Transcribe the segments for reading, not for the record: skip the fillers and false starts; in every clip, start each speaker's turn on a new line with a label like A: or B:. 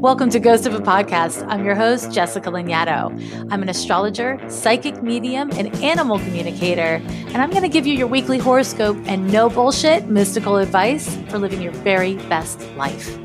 A: Welcome to Ghost of a Podcast. I'm your host, Jessica Lanyadoo. I'm an astrologer, psychic medium, and animal communicator, and I'm going to give you your weekly horoscope and no bullshit mystical advice for living your very best life.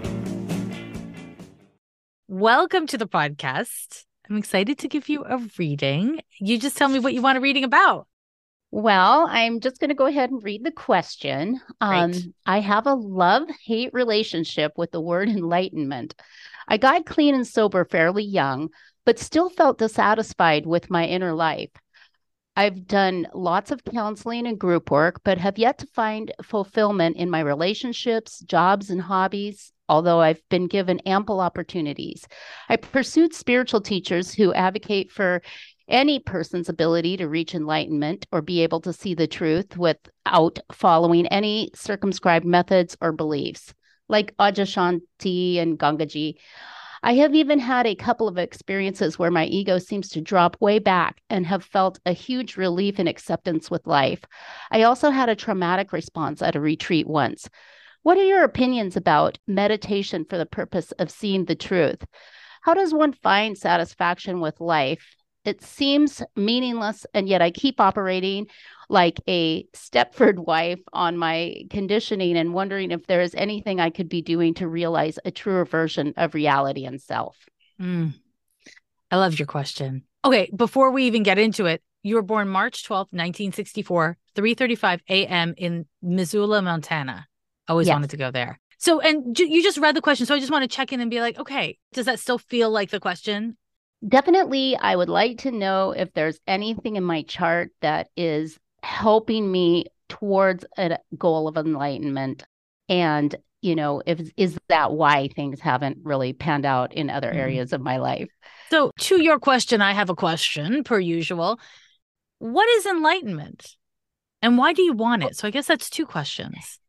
A: Welcome to the podcast. I'm excited to give you a reading. You just tell me what you want a reading about.
B: Well, I'm just going to go ahead and read the question. I have a love-hate relationship with the word enlightenment. I got clean and sober fairly young, but still felt dissatisfied with my inner life. I've done lots of counseling and group work, but have yet to find fulfillment in my relationships, jobs, and hobbies, although I've been given ample opportunities. I pursued spiritual teachers who advocate for any person's ability to reach enlightenment or be able to see the truth without following any circumscribed methods or beliefs, like Adyashanti and Gangaji. I have even had a couple of experiences where my ego seems to drop way back and have felt a huge relief and acceptance with life. I also had a traumatic response at a retreat once. What are your opinions about meditation for the purpose of seeing the truth? How does one find satisfaction with life? It seems meaningless, and yet I keep operating like a Stepford wife on my conditioning and wondering if there is anything I could be doing to realize a truer version of reality and self.
A: I love your question. Okay, before we even get into it, you were born March 12th, 1964, 3:35 a.m. in Missoula, Montana. Always wanted to go there. So, and you just read the question, so I just want to check in and be like, okay, does that still feel like the question?
B: Definitely, I would like to know if there's anything in my chart that is helping me towards a goal of enlightenment. And, is that why things haven't really panned out in other areas of my life?
A: So to your question, I have a question per usual. What is enlightenment and why do you want it? So I guess that's two questions.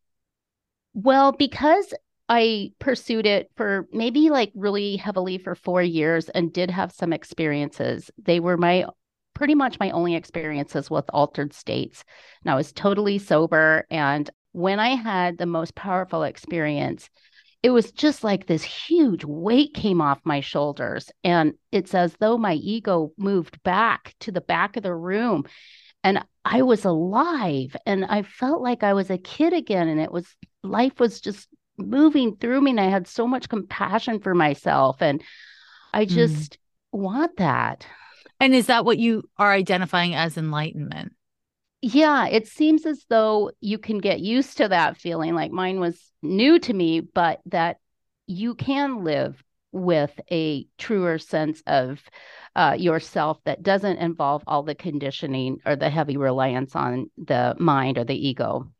B: Well, because I pursued it for maybe really heavily for 4 years and did have some experiences. They were pretty much my only experiences with altered states. And I was totally sober. And when I had the most powerful experience, it was just like this huge weight came off my shoulders. And it's as though my ego moved back to the back of the room. And I was alive and I felt like I was a kid again. And life was just moving through me, and I had so much compassion for myself, and I just want that.
A: And is that what you are identifying as enlightenment?
B: Yeah, it seems as though you can get used to that feeling. Like mine was new to me, but that you can live with a truer sense of yourself that doesn't involve all the conditioning or the heavy reliance on the mind or the ego.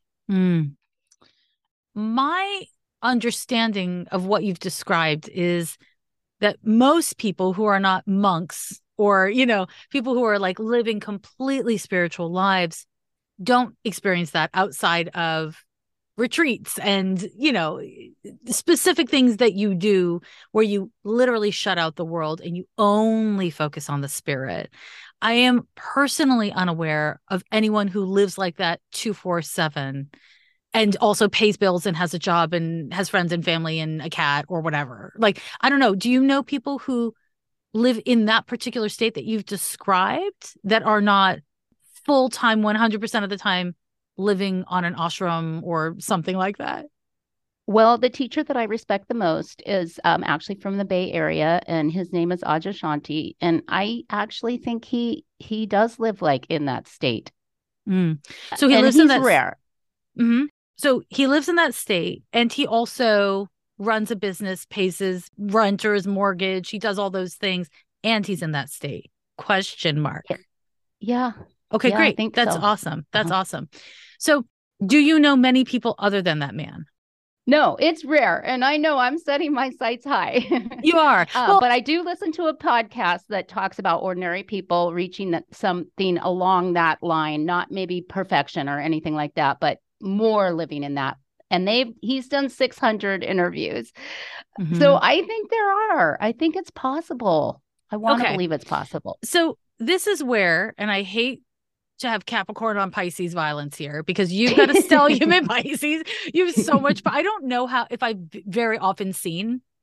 A: My understanding of what you've described is that most people who are not monks or, people who are like living completely spiritual lives don't experience that outside of retreats and, specific things that you do where you literally shut out the world and you only focus on the spirit. I am personally unaware of anyone who lives like that 24/7 and also pays bills and has a job and has friends and family and a cat or whatever. Like, I don't know. Do you know people who live in that particular state that you've described that are not full-time 100% of the time living on an ashram or something like that?
B: Well, the teacher that I respect the most is actually from the Bay Area, and his name is Adyashanti. And I actually think he does live like in that state.
A: So he lives in that
B: rare.
A: So he lives in that state, and he also runs a business, pays his rent or his mortgage. He does all those things, and he's in that state. Question mark.
B: Yeah.
A: Okay,
B: yeah,
A: great.
B: I think
A: That's
B: so.
A: awesome. That's awesome. So do you know many people other than that man?
B: No, it's rare. And I know I'm setting my sights high.
A: You are.
B: But I do listen to a podcast that talks about ordinary people reaching something along that line, not maybe perfection or anything like that, but more living in that. And he's done 600 interviews. So I think I think it's possible. I want to believe it's possible.
A: So this is where, and I hate to have Capricorn on Pisces violence here because you've got a stellium in Pisces. You have so much, but I don't know if I've very often seen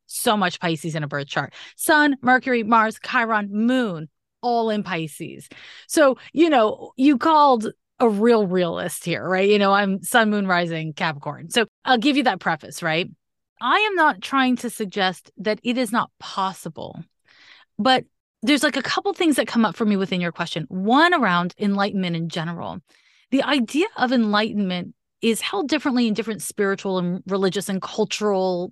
A: so much Pisces in a birth chart. Sun, Mercury, Mars, Chiron, Moon, all in Pisces. So, you called a real realist here, right? I'm Sun, Moon, Rising, Capricorn. So I'll give you that preface, right? I am not trying to suggest that it is not possible, but there's like a couple things that come up for me within your question. One around enlightenment in general. The idea of enlightenment is held differently in different spiritual and religious and cultural,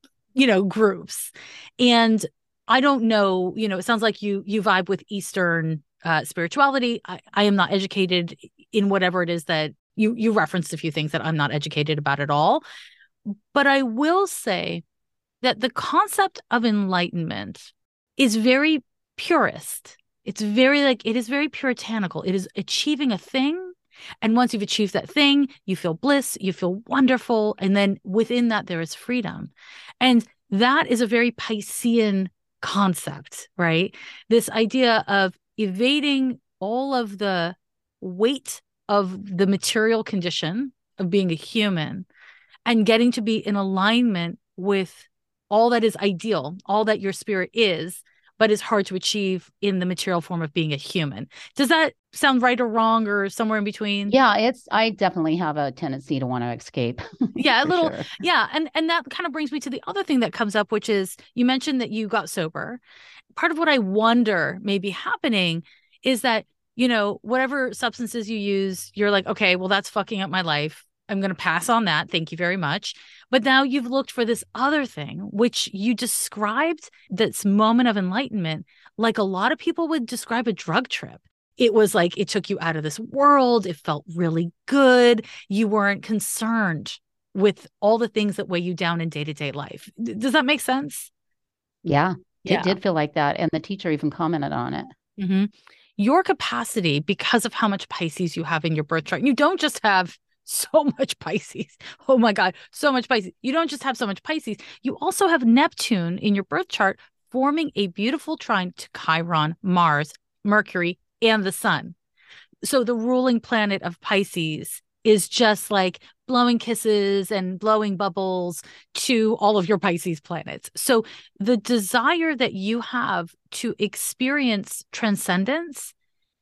A: groups. And I don't know, it sounds like you vibe with Eastern spirituality. I am not educated in whatever it is that you referenced a few things that I'm not educated about at all. But I will say that the concept of enlightenment is very purist. It's very it is very puritanical. It is achieving a thing. And once you've achieved that thing, you feel bliss, you feel wonderful. And then within that, there is freedom. And that is a very Piscean concept, right? This idea of evading all of the weight of the material condition of being a human and getting to be in alignment with all that is ideal, all that your spirit is, but is hard to achieve in the material form of being a human. Does that sound right or wrong or somewhere in between?
B: Yeah, I definitely have a tendency to want to escape.
A: Yeah, a little.
B: Sure.
A: Yeah. And that kind of brings me to the other thing that comes up, which is you mentioned that you got sober. Part of what I wonder may be happening is that, whatever substances you use, you're like, okay, well, that's fucking up my life. I'm going to pass on that. Thank you very much. But now you've looked for this other thing, which you described this moment of enlightenment, like a lot of people would describe a drug trip. It was like it took you out of this world. It felt really good. You weren't concerned with all the things that weigh you down in day-to-day life. Does that make sense?
B: Yeah, it did feel like that. And the teacher even commented on it.
A: Mm-hmm. Your capacity, because of how much Pisces you have in your birth chart, you don't just have so much Pisces. Oh my God, so much Pisces. You don't just have so much Pisces. You also have Neptune in your birth chart forming a beautiful trine to Chiron, Mars, Mercury, and the sun. So the ruling planet of Pisces is just like blowing kisses and blowing bubbles to all of your Pisces planets. So the desire that you have to experience transcendence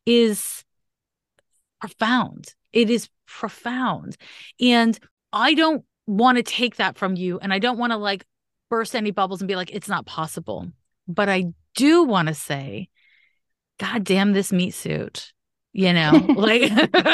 A: is profound. It is profound. And I don't want to take that from you. And I don't want to burst any bubbles and be like, it's not possible. But I do want to say, God damn this meat suit. Sorry.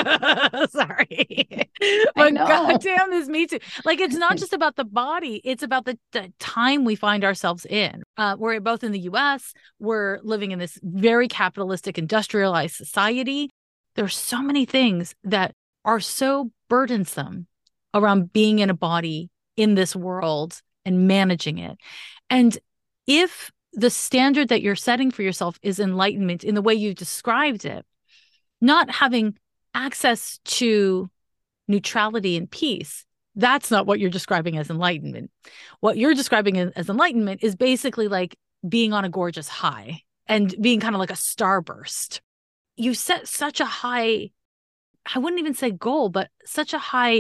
A: But goddamn this meat suit. It's not just about the body. It's about the time we find ourselves in. We're both in the US. We're living in this very capitalistic, industrialized society. There's so many things that are so burdensome around being in a body in this world and managing it. And if the standard that you're setting for yourself is enlightenment in the way you described it, not having access to neutrality and peace, that's not what you're describing as enlightenment. What you're describing as enlightenment is basically like being on a gorgeous high and being kind of like a starburst. You set such a high, I wouldn't even say goal, but such a high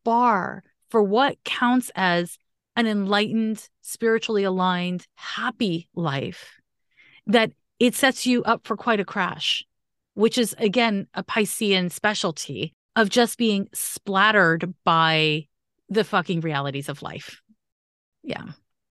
A: bar for what counts as an enlightened, spiritually aligned, happy life, that it sets you up for quite a crash, which is, again, a Piscean specialty of just being splattered by the fucking realities of life. Yeah.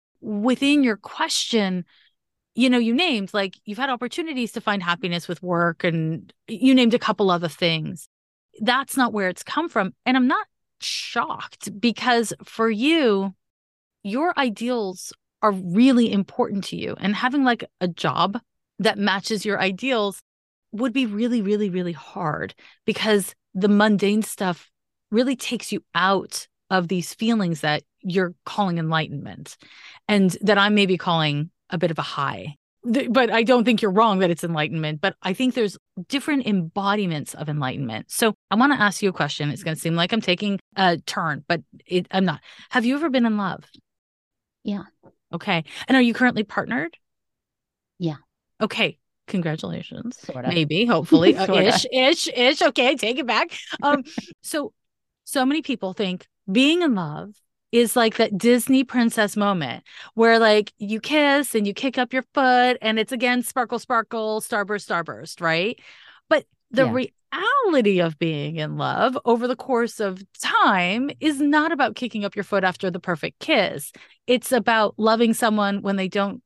A: Within your question, you named, you've had opportunities to find happiness with work, and you named a couple other things. That's not where it's come from. And I'm not shocked, because for you, your ideals are really important to you. And having a job that matches your ideals would be really, really, really hard, because the mundane stuff really takes you out of these feelings that you're calling enlightenment and that I'm maybe calling a bit of a high. But I don't think you're wrong that it's enlightenment, but I think there's different embodiments of enlightenment. So I want to ask you a question. It's going to seem like I'm taking a turn, but I'm not. Have you ever been in love?
B: Yeah.
A: Okay. And are you currently partnered?
B: Yeah.
A: Okay. Congratulations.
B: Sorta.
A: Maybe, hopefully. Ish. Okay, take it back. So many people think being in love is like that Disney princess moment where like you kiss and you kick up your foot and it's again sparkle, sparkle, starburst, starburst, right? But the reality of being in love over the course of time is not about kicking up your foot after the perfect kiss. It's about loving someone when they don't,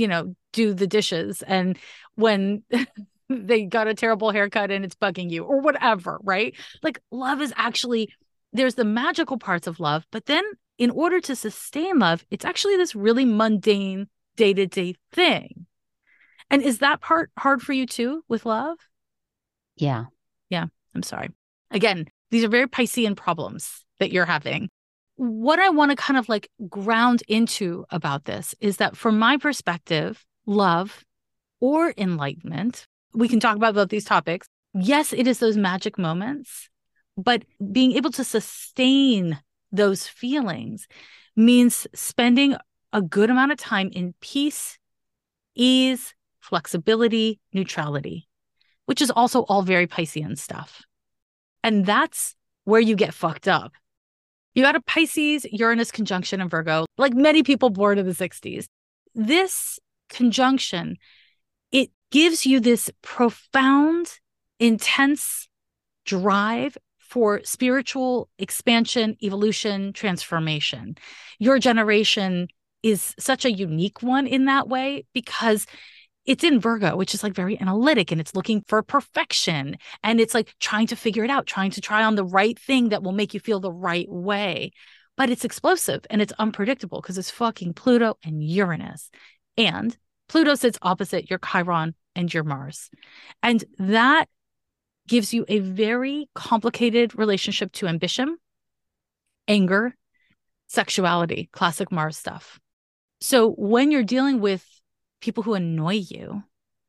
A: do the dishes and when they got a terrible haircut and it's bugging you or whatever, right? Like love is actually, there's the magical parts of love, but then in order to sustain love, it's actually this really mundane day-to-day thing. And is that part hard for you too with love?
B: Yeah.
A: Yeah, I'm sorry. Again, these are very Piscean problems that you're having. What I want to kind of like ground into about this is that from my perspective, love or enlightenment, we can talk about both these topics. Yes, it is those magic moments, but being able to sustain those feelings means spending a good amount of time in peace, ease, flexibility, neutrality, which is also all very Piscean stuff. And that's where you get fucked up. You got a Pisces, Uranus conjunction in Virgo, like many people born in the 60s. This conjunction, it gives you this profound, intense drive for spiritual expansion, evolution, transformation. Your generation is such a unique one in that way because it's in Virgo, which is like very analytic and it's looking for perfection. And it's like trying to figure it out, trying to try on the right thing that will make you feel the right way. But it's explosive and it's unpredictable because it's fucking Pluto and Uranus. And Pluto sits opposite your Chiron and your Mars. And that gives you a very complicated relationship to ambition, anger, sexuality, classic Mars stuff. So when you're dealing with people who annoy you,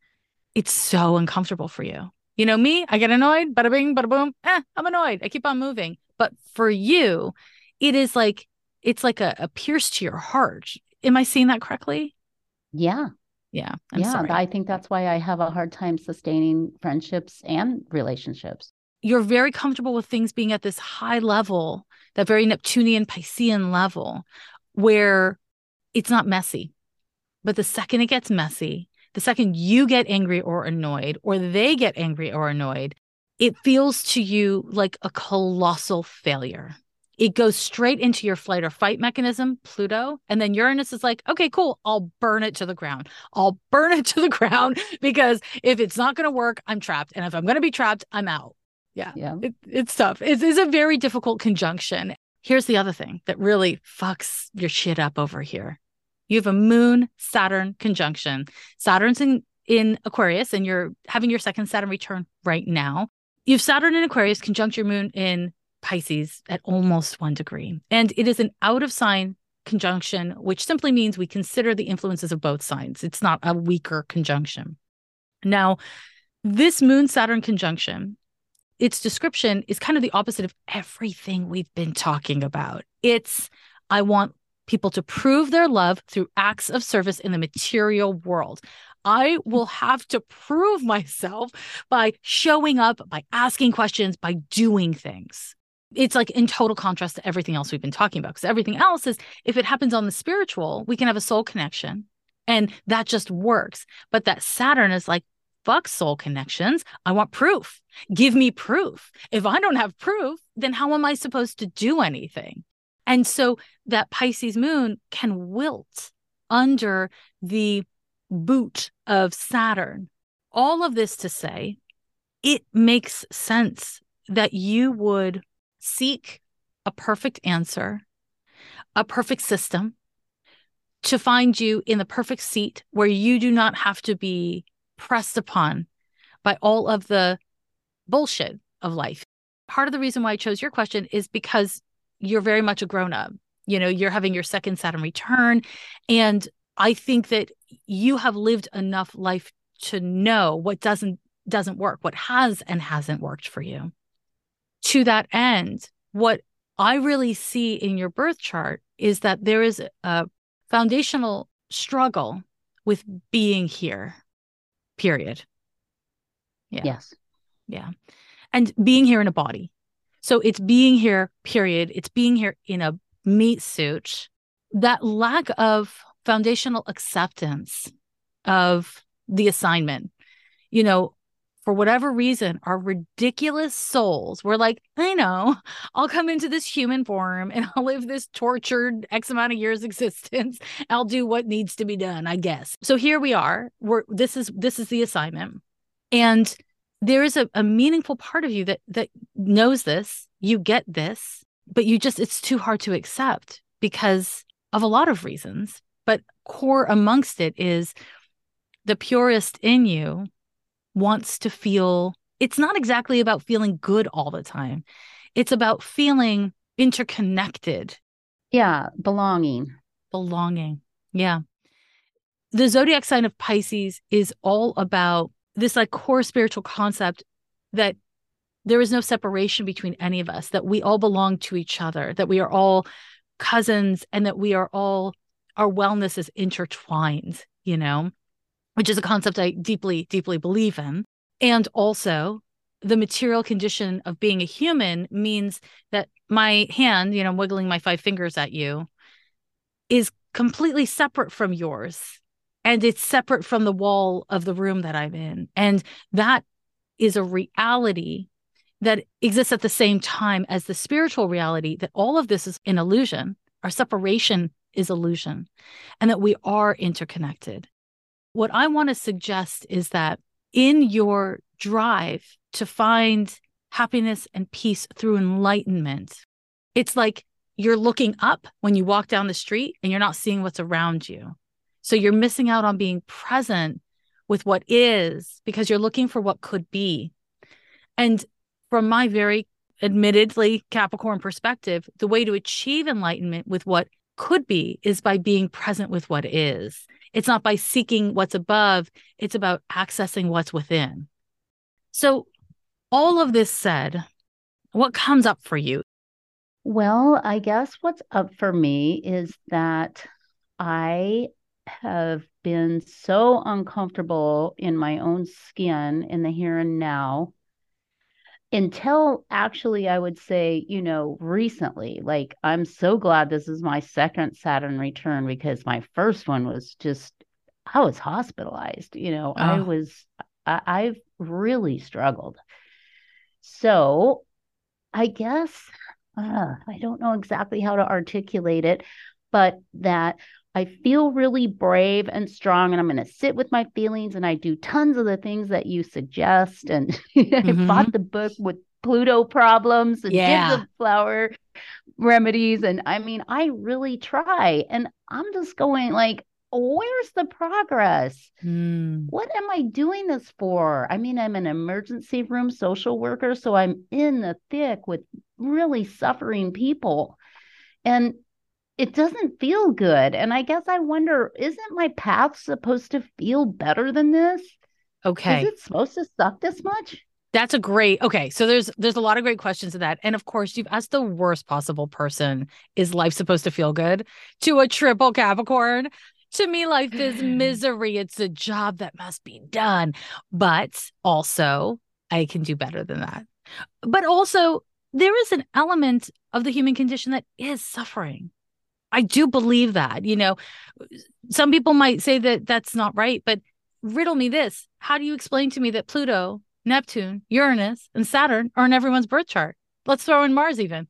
A: it's so uncomfortable for you. You know me, I get annoyed, bada bing, bada boom, I'm annoyed. I keep on moving. But for you, it is like, it's like a pierce to your heart. Am I seeing that correctly?
B: Yeah.
A: Yeah. I'm sorry.
B: I think that's why I have a hard time sustaining friendships and relationships.
A: You're very comfortable with things being at this high level, that very Neptunian Piscean level, where it's not messy. But the second it gets messy, the second you get angry or annoyed, or they get angry or annoyed, it feels to you like a colossal failure. It goes straight into your flight or fight mechanism, Pluto. And then Uranus is like, okay, cool. I'll burn it to the ground. I'll burn it to the ground because if it's not going to work, I'm trapped. And if I'm going to be trapped, I'm out. Yeah. It's tough. It's a very difficult conjunction. Here's the other thing that really fucks your shit up over here. You have a Moon Saturn conjunction. Saturn's in Aquarius, and you're having your second Saturn return right now. You have Saturn in Aquarius conjunct your Moon in Pisces at almost 1 degree. And it is an out of sign conjunction, which simply means we consider the influences of both signs. It's not a weaker conjunction. Now, this Moon Saturn conjunction, its description is kind of the opposite of everything we've been talking about. It's, I want people to prove their love through acts of service in the material world. I will have to prove myself by showing up, by asking questions, by doing things. It's like in total contrast to everything else we've been talking about, because everything else is, if it happens on the spiritual, we can have a soul connection and that just works. But that Saturn is like, fuck soul connections. I want proof. Give me proof. If I don't have proof, then how am I supposed to do anything? And so that Pisces moon can wilt under the boot of Saturn. All of this to say, it makes sense that you would seek a perfect answer, a perfect system to find you in the perfect seat where you do not have to be pressed upon by all of the bullshit of life. Part of the reason why I chose your question is because you're very much a grown-up. You know, you're having your second Saturn return. And I think that you have lived enough life to know what doesn't work, what has and hasn't worked for you. To that end, what I really see in your birth chart is that there is a foundational struggle with being here, period. Yeah.
B: Yes.
A: Yeah. And being here in a body. So it's being here, period. It's being here in a meat suit, that lack of foundational acceptance of the assignment, for whatever reason, our ridiculous souls were like, I know, I'll come into this human form and I'll live this tortured X amount of years existence. I'll do what needs to be done, I guess. So here we are. This is the assignment. And there is a meaningful part of you that knows this, you get this, but it's too hard to accept because of a lot of reasons. But core amongst it is the purest in you wants to feel, it's not exactly about feeling good all the time. It's about feeling interconnected.
B: Yeah, belonging.
A: Yeah. The zodiac sign of Pisces is all about this like core spiritual concept that there is no separation between any of us, that we all belong to each other, that we are all cousins, and that we are all, our wellness is intertwined, which is a concept I deeply, deeply believe in. And also the material condition of being a human means that my hand, wiggling my 5 fingers at you, is completely separate from yours. And it's separate from the wall of the room that I'm in. And that is a reality that exists at the same time as the spiritual reality, that all of this is an illusion. Our separation is illusion, and that we are interconnected. What I want to suggest is that in your drive to find happiness and peace through enlightenment, it's like you're looking up when you walk down the street and you're not seeing what's around you. So you're missing out on being present with what is because you're looking for what could be. And from my very admittedly Capricorn perspective, the way to achieve enlightenment with what could be is by being present with what is. It's not by seeking what's above. It's about accessing what's within. So all of this said, what comes up for you?
B: Well, I guess what's up for me is that I have been so uncomfortable in my own skin in the here and now until actually, I would say, recently. Like, I'm so glad this is my second Saturn return because my first one was just, I was hospitalized. I've really struggled. So I guess, I don't know exactly how to articulate it, but that I feel really brave and strong, and I'm going to sit with my feelings, and I do tons of the things that you suggest. And I bought the book with Pluto problems and did the flower remedies. And I mean, I really try, and I'm just going like, where's the progress? What am I doing this for? I mean, I'm an emergency room social worker, so I'm in the thick with really suffering people. And it doesn't feel good. And I guess I wonder, isn't my path supposed to feel better than this?
A: Okay.
B: Is it supposed to suck this much?
A: That's a great, okay. So there's a lot of great questions to that. And of course, you've asked the worst possible person, is life supposed to feel good? To a triple Capricorn. To me, life is misery. It's a job that must be done. But also, I can do better than that. But also, there is an element of the human condition that is suffering. I do believe that. Some people might say that that's not right, but riddle me this. How do you explain to me that Pluto, Neptune, Uranus, and Saturn are in everyone's birth chart? Let's throw in Mars even.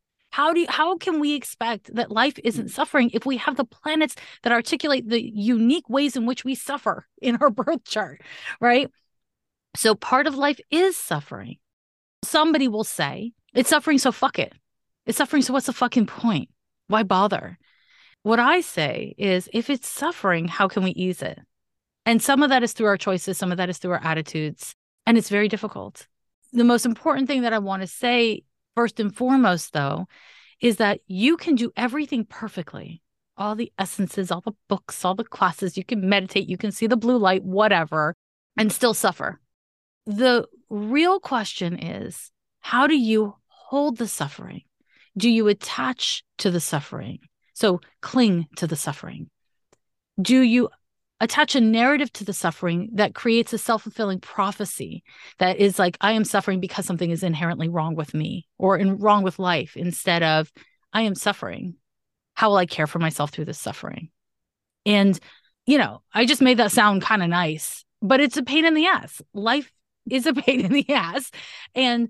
A: How can we expect that life isn't suffering if we have the planets that articulate the unique ways in which we suffer in our birth chart, right? So part of life is suffering. Somebody will say, it's suffering, so fuck it. It's suffering, so what's the fucking point? Why bother? What I say is, if it's suffering, how can we ease it? And some of that is through our choices. Some of that is through our attitudes. And it's very difficult. The most important thing that I want to say, first and foremost, though, is that you can do everything perfectly. All the essences, all the books, all the classes, you can meditate, you can see the blue light, whatever, and still suffer. The real question is, how do you hold the suffering? Do you attach to the suffering? So cling to the suffering. Do you attach a narrative to the suffering that creates a self-fulfilling prophecy that is like, I am suffering because something is inherently wrong with me or wrong with life, instead of I am suffering How will I care for myself through this suffering? And, I just made that sound kind of nice, but it's a pain in the ass. Life is a pain in the ass. And,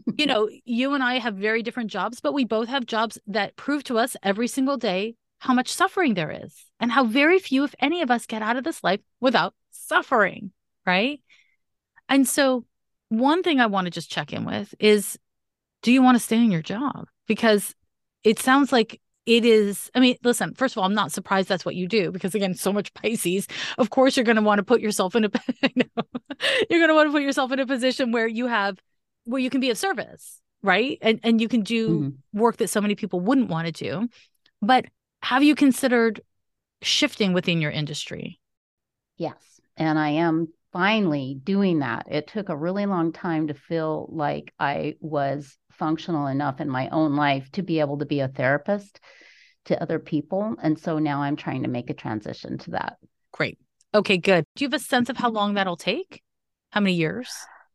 A: you and I have very different jobs, but we both have jobs that prove to us every single day how much suffering there is and how very few, if any of us, get out of this life without suffering. Right. And so one thing I want to just check in with is, do you want to stay in your job? Because it sounds like it is. I mean, listen, first of all, I'm not surprised that's what you do because, again, so much Pisces. Of course, you're going to want to put yourself in you're going to want to put yourself in a position where you can be of service, right? And you can do work that so many people wouldn't want to do. But have you considered shifting within your industry?
B: Yes. And I am finally doing that. It took a really long time to feel like I was functional enough in my own life to be able to be a therapist to other people. And so now I'm trying to make a transition to that.
A: Great. Okay, good. Do you have a sense of how long that'll take? How many years?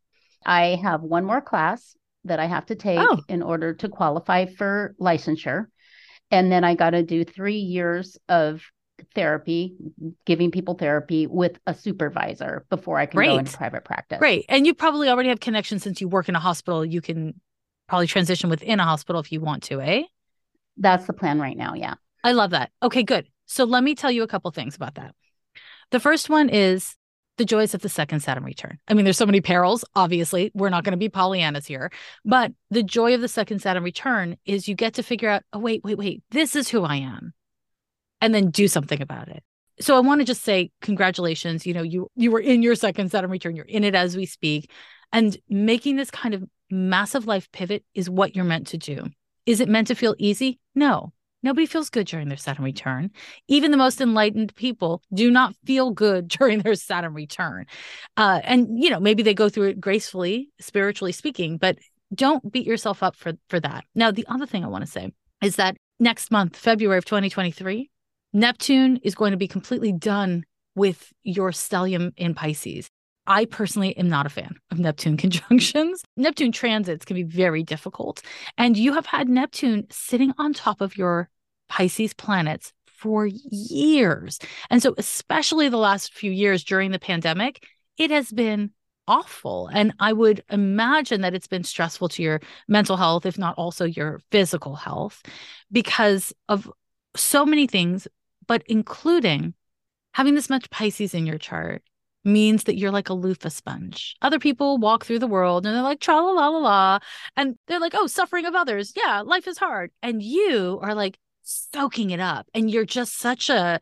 B: I have one more class that I have to take in order to qualify for licensure. And then I got to do 3 years of therapy, giving people therapy with a supervisor before I can go into private practice.
A: Great. And you probably already have connections since you work in a hospital. You can probably transition within a hospital if you want to, eh?
B: That's the plan right now. Yeah.
A: I love that. Okay, good. So let me tell you a couple things about that. The first one is the joys of the second Saturn return. I mean, there's so many perils. Obviously, we're not going to be Pollyannas here, but the joy of the second Saturn return is you get to figure out, oh, wait, this is who I am, and then do something about it. So I want to just say congratulations. You were in your second Saturn return. You're in it as we speak, and making this kind of massive life pivot is what you're meant to do. Is it meant to feel easy? No. Nobody feels good during their Saturn return. Even the most enlightened people do not feel good during their Saturn return. And, maybe they go through it gracefully, spiritually speaking, but don't beat yourself up for that. Now, the other thing I want to say is that next month, February of 2023, Neptune is going to be completely done with your stellium in Pisces. I personally am not a fan of Neptune conjunctions. Neptune transits can be very difficult. And you have had Neptune sitting on top of your Pisces planets for years. And so especially the last few years during the pandemic, it has been awful. And I would imagine that it's been stressful to your mental health, if not also your physical health, because of so many things, but including having this much Pisces in your chart means that you're like a loofah sponge. Other people walk through the world and they're like, tra la la la la. And they're like, oh, suffering of others. Yeah, life is hard. And you are like soaking it up. And you're just such a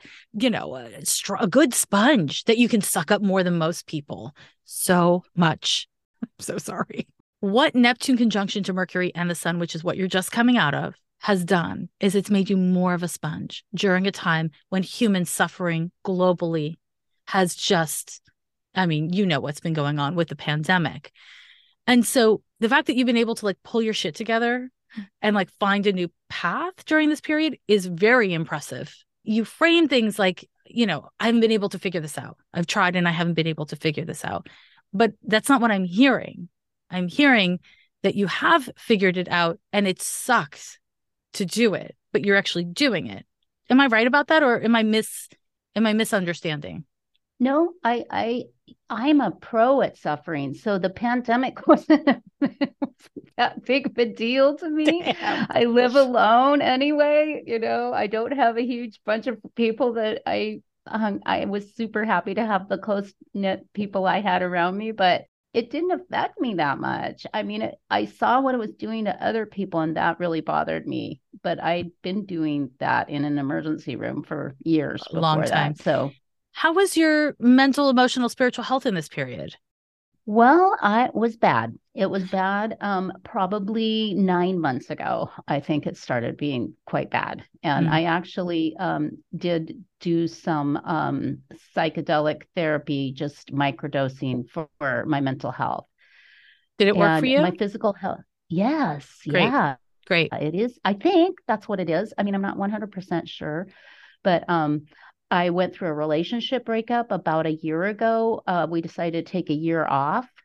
A: good sponge that you can suck up more than most people. So much. I'm so sorry. What Neptune conjunction to Mercury and the Sun, which is what you're just coming out of, has done is it's made you more of a sponge during a time when human suffering globally has just, what's been going on with the pandemic. And so the fact that you've been able to like pull your shit together and like find a new path during this period is very impressive. You frame things like, I haven't been able to figure this out. I've tried and I haven't been able to figure this out. But that's not what I'm hearing. I'm hearing that you have figured it out and it sucks to do it, but you're actually doing it. Am I right about that? Or am I misunderstanding?
B: No, I'm a pro at suffering. So the pandemic wasn't that big of a deal to me. Damn. I live alone anyway. I don't have a huge bunch of people that I was super happy to have the close knit people I had around me, but it didn't affect me that much. I mean, I saw what it was doing to other people and that really bothered me, but I'd been doing that in an emergency room for years before long time. That. So
A: how was your mental, emotional, spiritual health in this period?
B: Well, it was bad. It was bad. Probably 9 months ago, I think it started being quite bad. And I actually did do some psychedelic therapy, just microdosing for my mental health.
A: Did it work for you?
B: My physical health. Yes.
A: Great.
B: Yeah.
A: Great.
B: It is. I think that's what it is. I mean, I'm not 100% sure, but I went through a relationship breakup about a year ago. We decided to take a year off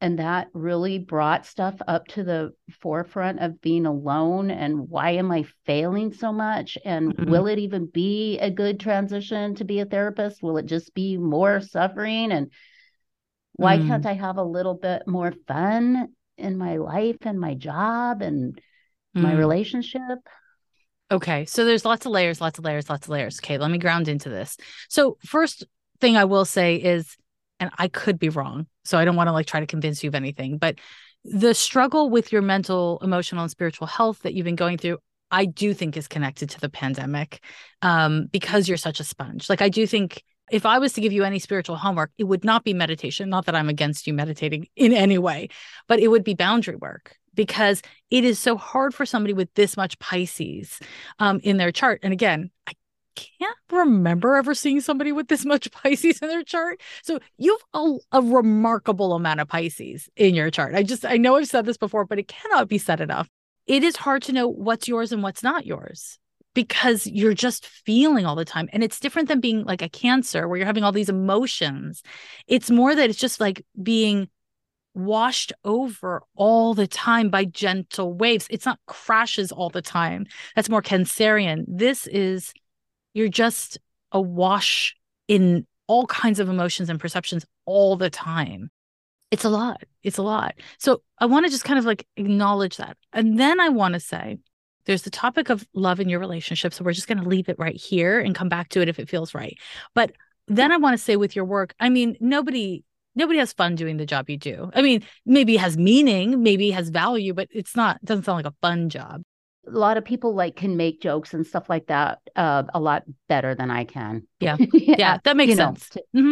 B: And that really brought stuff up to the forefront of being alone and why am I failing so much? And will it even be a good transition to be a therapist? Will it just be more suffering? And why can't I have a little bit more fun in my life and my job and my relationship?
A: Okay. So there's lots of layers, lots of layers, lots of layers. Okay. Let me ground into this. So first thing I will say is, and I could be wrong, so I don't want to like try to convince you of anything, but the struggle with your mental, emotional, and spiritual health that you've been going through, I do think is connected to the pandemic, because you're such a sponge. Like I do think if I was to give you any spiritual homework, it would not be meditation. Not that I'm against you meditating in any way, but it would be boundary work because it is so hard for somebody with this much Pisces in their chart. And again, I can't remember ever seeing somebody with this much Pisces in their chart. So you have a remarkable amount of Pisces in your chart. I know I've said this before, but it cannot be said enough. It is hard to know what's yours and what's not yours because you're just feeling all the time. And it's different than being like a Cancer where you're having all these emotions. It's more that it's just like being washed over all the time by gentle waves. It's not crashes all the time. That's more Cancerian. This is you're just awash in all kinds of emotions and perceptions all the time. It's a lot. It's a lot. So I want to just kind of like acknowledge that. And then I want to say there's the topic of love in your relationship. So we're just going to leave it right here and come back to it if it feels right. But then I want to say with your work, I mean, nobody has fun doing the job you do. I mean, maybe it has meaning, maybe it has value, but it doesn't sound like a fun job.
B: A lot of people like can make jokes and stuff like that a lot better than I can.
A: Yeah. Yeah. That makes sense.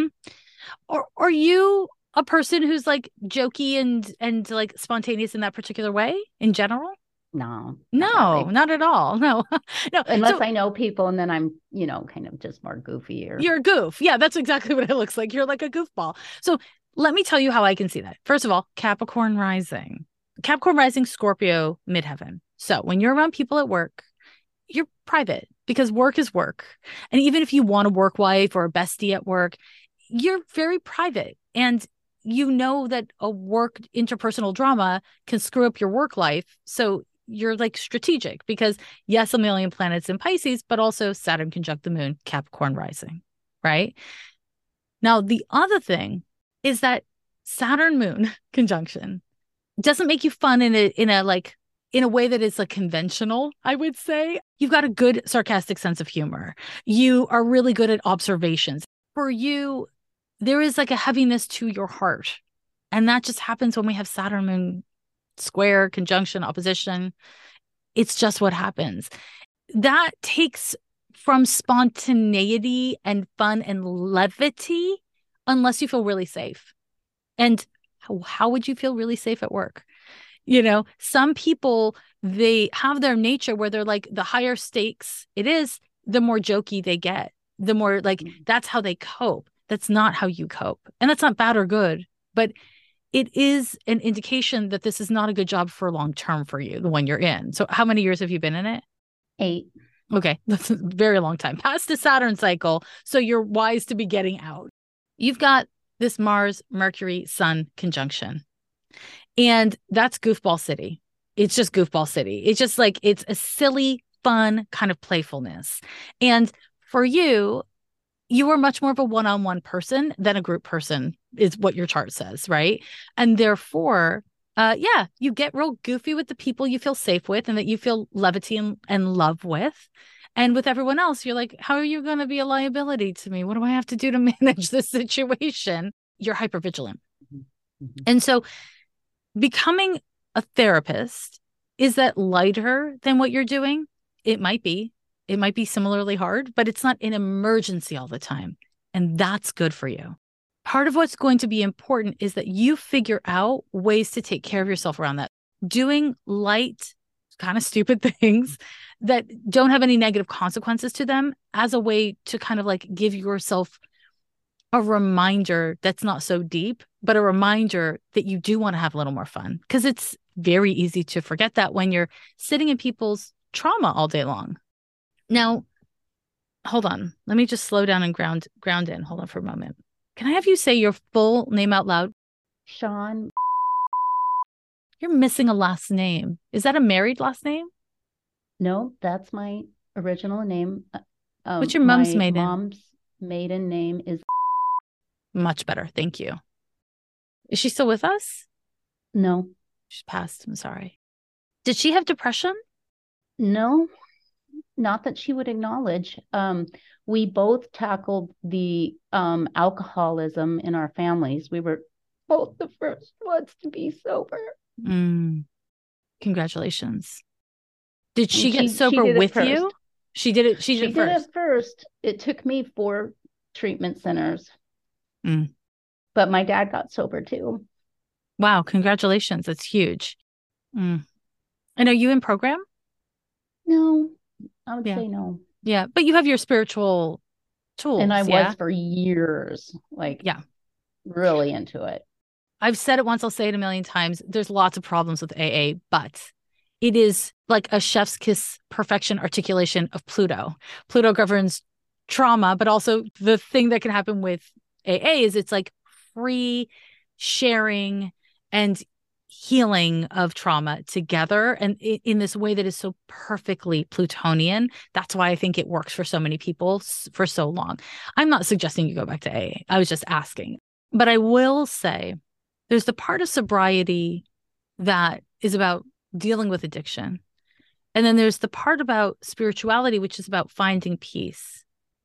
A: Or are you a person who's like jokey and like spontaneous in that particular way in general?
B: No,
A: not at all. No, no.
B: Unless I know people and then I'm, kind of just more goofy.
A: You're a goof. Yeah, that's exactly what it looks like. You're like a goofball. So let me tell you how I can see that. First of all, Capricorn rising, Scorpio midheaven. So when you're around people at work, you're private because work is work. And even if you want a work wife or a bestie at work, you're very private. And you know that a work interpersonal drama can screw up your work life. So you're like strategic because yes, a million planets in Pisces, but also Saturn conjunct the moon, Capricorn rising, right? Now, the other thing is that Saturn moon conjunction doesn't make you fun in a way that is like conventional, I would say. You've got a good sarcastic sense of humor. You are really good at observations. For you, there is like a heaviness to your heart. And that just happens when we have Saturn moon square, conjunction, opposition. It's just what happens. That takes from spontaneity and fun and levity, unless you feel really safe. And how would you feel really safe at work? Some people, they have their nature where they're like, the higher stakes it is, the more jokey they get, the more like, that's how they cope. That's not how you cope. And that's not bad or good, but it is an indication that this is not a good job for long-term for you, the one you're in. So how many years have you been in it?
B: 8.
A: Okay. That's a very long time. Past the Saturn cycle. So you're wise to be getting out. You've got this Mars, Mercury, Sun conjunction. And that's goofball city. It's just goofball city. It's just like, it's a silly, fun kind of playfulness. And for you, you are much more of a one-on-one person than a group person is what your chart says, right? And therefore, you get real goofy with the people you feel safe with and that you feel levity and love with. And with everyone else, you're like, how are you going to be a liability to me? What do I have to do to manage this situation? You're hypervigilant. Mm-hmm. And so becoming a therapist, is that lighter than what you're doing? It might be. It might be similarly hard, but it's not an emergency all the time. And that's good for you. Part of what's going to be important is that you figure out ways to take care of yourself around that. Doing light, kind of stupid things that don't have any negative consequences to them as a way to kind of like give yourself a reminder that's not so deep, but a reminder that you do want to have a little more fun. Because it's very easy to forget that when you're sitting in people's trauma all day long. Now, hold on. Let me just slow down and ground in. Hold on for a moment. Can I have you say your full name out loud?
B: Sean.
A: You're missing a last name. Is that a married last name?
B: No, that's my original name.
A: What's your mom's
B: My
A: maiden?
B: mom's maiden name is
A: Much better. Thank you. Is she still with us?
B: no,
A: She's passed. I'm sorry. Did she have depression?
B: no, not that she would acknowledge. We both tackled the alcoholism in our families. We were both the first ones to be sober.
A: Congratulations. Did she
B: And
A: get
B: she
A: sober
B: did it
A: with
B: first.
A: you? She did it. She did
B: did
A: first.
B: it first. It took me 4 treatment centers.
A: Mm.
B: But my dad got sober too.
A: Wow. Congratulations. That's huge. And are you in program?
B: No, I would say no.
A: Yeah. But you have your spiritual tools.
B: And I was for years, really into it.
A: I've said it once, I'll say it a million times. There's lots of problems with AA, but it is like a chef's kiss perfection articulation of Pluto. Pluto governs trauma, but also the thing that can happen with AA is it's like free sharing and healing of trauma together, and in this way that is so perfectly Plutonian. That's why I think it works for so many people for so long. I'm not suggesting you go back to AA. I was just asking. But I will say there's the part of sobriety that is about dealing with addiction. And then there's the part about spirituality, which is about finding peace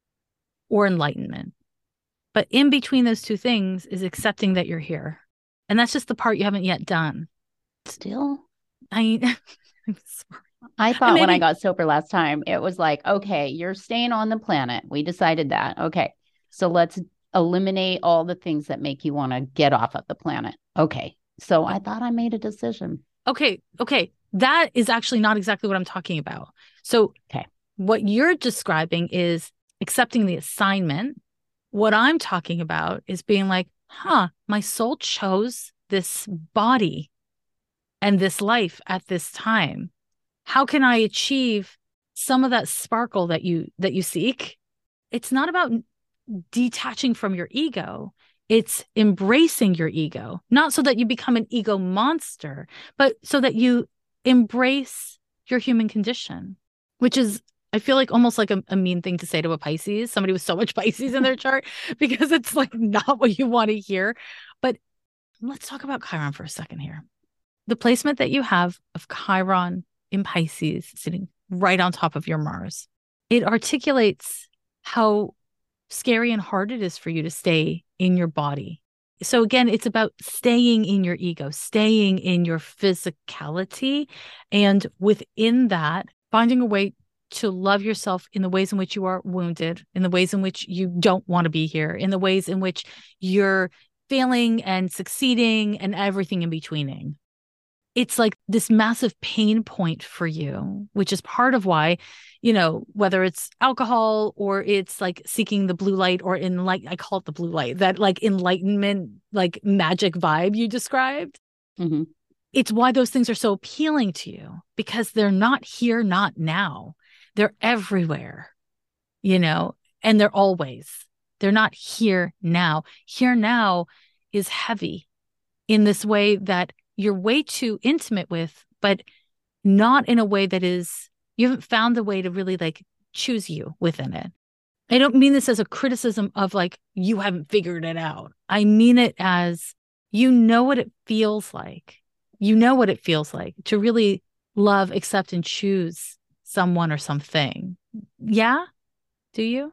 A: or enlightenment. But in between those two things is accepting that you're here. And that's just the part you haven't yet done.
B: Still?
A: I'm sorry.
B: I thought when I got sober last time, it was like, okay, you're staying on the planet. We decided that. Okay. So let's eliminate all the things that make you want to get off of the planet. Okay. So I thought I made a decision.
A: Okay. That is actually not exactly what I'm talking about. So what you're describing is accepting the assignment. What I'm talking about is being like, my soul chose this body and this life at this time. How can I achieve some of that sparkle that you seek? It's not about detaching from your ego. It's embracing your ego, not so that you become an ego monster, but so that you embrace your human condition, which is, I feel like, almost like a mean thing to say to a Pisces, somebody with so much Pisces in their chart, because it's like not what you want to hear. But let's talk about Chiron for a second here. The placement that you have of Chiron in Pisces sitting right on top of your Mars, it articulates how scary and hard it is for you to stay in your body. So again, it's about staying in your ego, staying in your physicality, and within that, finding a way to love yourself in the ways in which you are wounded, in the ways in which you don't want to be here, in the ways in which you're failing and succeeding and everything in betweening. It's like this massive pain point for you, which is part of why, whether it's alcohol or it's like seeking the blue light or I call it the blue light, that like enlightenment, like magic vibe you described.
B: Mm-hmm.
A: It's why those things are so appealing to you, because they're not here, not now. They're everywhere, and they're always. They're not here now. Here now is heavy in this way that you're way too intimate with, but not in a way that is, you haven't found the way to really like choose you within it. I don't mean this as a criticism of like, you haven't figured it out. I mean it as, what it feels like. What it feels like to really love, accept, and choose someone or something. Yeah? Do you?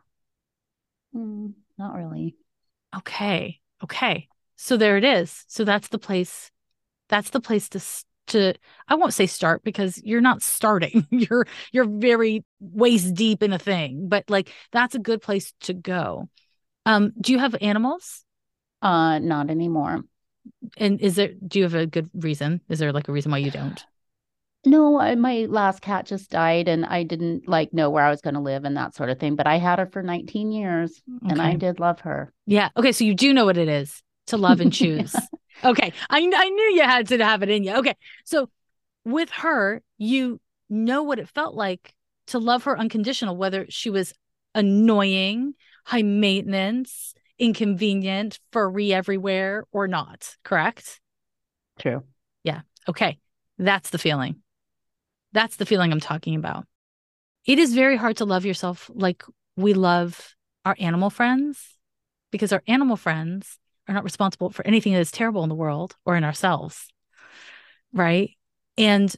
B: Not really.
A: Okay. So there it is. So that's the place. That's the place to I won't say start, because you're not starting. You're very waist deep in a thing, but like that's a good place to go. Do you have animals?
B: Not anymore.
A: And do you have a good reason? Is there like a reason why you don't?
B: No, my last cat just died and I didn't know where I was going to live and that sort of thing. But I had her for 19 years and I did love her.
A: Yeah. Okay. So you do know what it is to love and choose. Okay. I knew you had to have it in you. Okay. So with her, you know what it felt like to love her unconditional, whether she was annoying, high maintenance, inconvenient, furry everywhere or not. Correct?
B: True.
A: Yeah. Okay. That's the feeling. That's the feeling I'm talking about. It is very hard to love yourself like we love our animal friends, because our animal friends are not responsible for anything that is terrible in the world or in ourselves. Right. And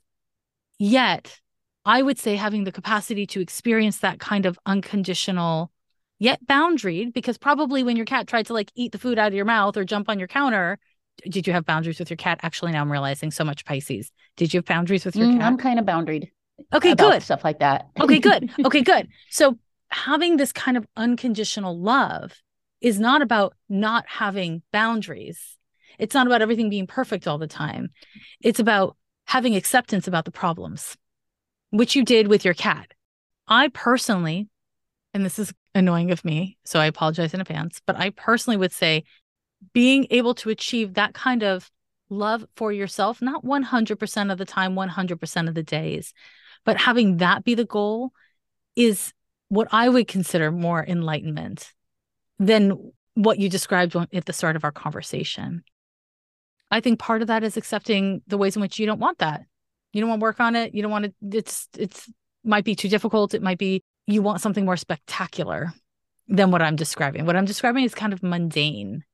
A: yet, I would say having the capacity to experience that kind of unconditional, yet boundaried, because probably when your cat tried to like eat the food out of your mouth or jump on your counter, did you have boundaries with your cat? Actually, now I'm realizing so much Pisces. Did you have boundaries with your cat?
B: I'm kind of boundaried
A: Okay,
B: about
A: good.
B: stuff like that.
A: Okay, good. Okay, good. So having this kind of unconditional love is not about not having boundaries. It's not about everything being perfect all the time. It's about having acceptance about the problems, which you did with your cat. I personally, and this is annoying of me, so I apologize in advance, but I personally would say being able to achieve that kind of love for yourself, not 100% of the time, 100% of the days, but having that be the goal is what I would consider more enlightenment than what you described at the start of our conversation. I think part of that is accepting the ways in which you don't want that. You don't want to work on it. You don't want to, it's might be too difficult. It might be you want something more spectacular than what I'm describing. What I'm describing is kind of mundane.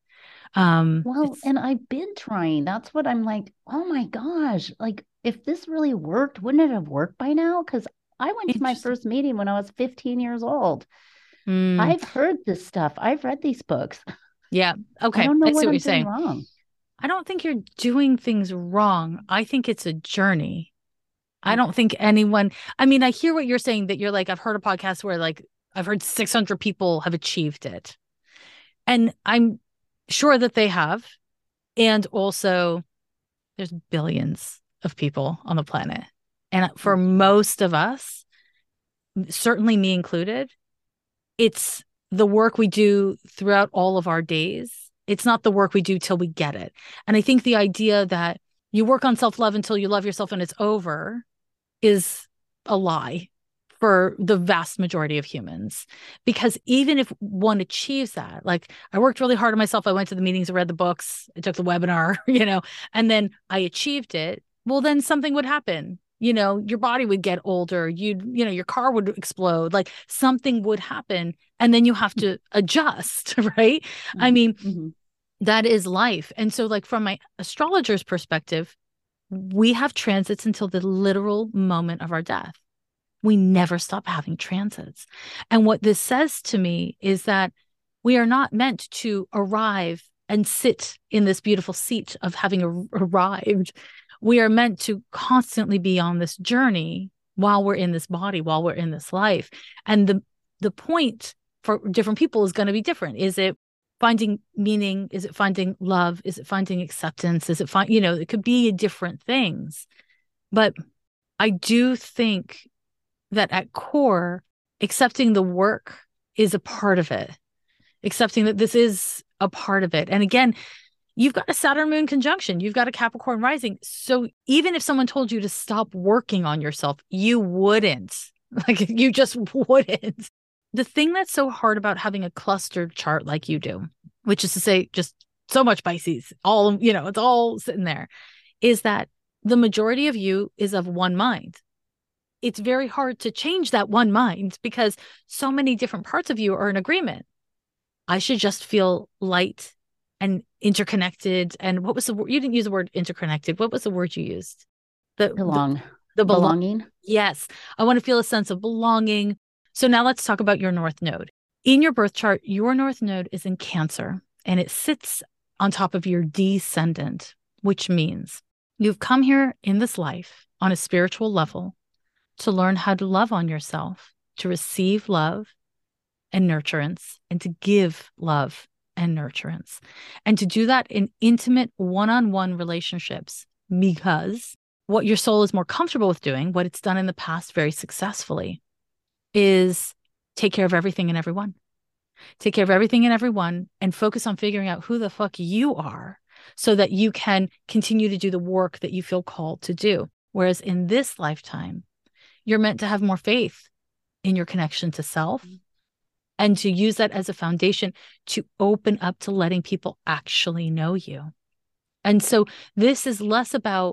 B: Well, and I've been trying. That's what I'm like, oh my gosh, like if this really worked, wouldn't it have worked by now? Because I went to my first meeting when I was 15 years old. I've heard this stuff. I've read these books.
A: Yeah. Okay.
B: I don't know
A: I see
B: what
A: what
B: I'm
A: you're
B: doing
A: saying.
B: wrong.
A: I don't think you're doing things wrong. I think it's a journey. I don't think anyone, I mean, I hear what you're saying that you're like, I've heard a podcast where like, I've heard 600 people have achieved it. And I'm sure that they have. And also, there's billions of people on the planet. And for most of us, certainly me included, it's the work we do throughout all of our days. It's not the work we do till we get it. And I think the idea that you work on self-love until you love yourself and it's over is a lie for the vast majority of humans. Because even if one achieves that, like I worked really hard on myself, I went to the meetings, I read the books, I took the webinar, and then I achieved it, well, then something would happen. Your body would get older, your car would explode, like something would happen, and then you have to adjust, right?
B: Mm-hmm.
A: I mean, that is life. And so like from my astrologer's perspective, we have transits until the literal moment of our death. We never stop having transits. And what this says to me is that we are not meant to arrive and sit in this beautiful seat of having arrived. We are meant to constantly be on this journey while we're in this body, while we're in this life. And the point for different people is going to be different. Is it finding meaning? Is it finding love? Is it finding acceptance? Is it it could be different things. But I do think that at core, accepting the work is a part of it, accepting that this is a part of it. And again, you've got a Saturn moon conjunction, you've got a Capricorn rising. So even if someone told you to stop working on yourself, you wouldn't. Like you just wouldn't. The thing that's so hard about having a clustered chart like you do, which is to say just so much Pisces, all, it's all sitting there, is that the majority of you is of one mind. It's very hard to change that one mind because so many different parts of you are in agreement. I should just feel light and interconnected. And what was the word? You didn't use the word interconnected. What was the word you used?
B: The belonging.
A: Yes. I want to feel a sense of belonging. So now let's talk about your North Node. In your birth chart, your North Node is in Cancer and it sits on top of your descendant, which means you've come here in this life on a spiritual level to learn how to love on yourself, to receive love and nurturance, and to give love and nurturance, and to do that in intimate one-on-one relationships, because what your soul is more comfortable with doing, what it's done in the past very successfully, is take care of everything and everyone. Take care of everything and everyone and focus on figuring out who the fuck you are so that you can continue to do the work that you feel called to do. Whereas in this lifetime, you're meant to have more faith in your connection to self and to use that as a foundation to open up to letting people actually know you. And so this is less about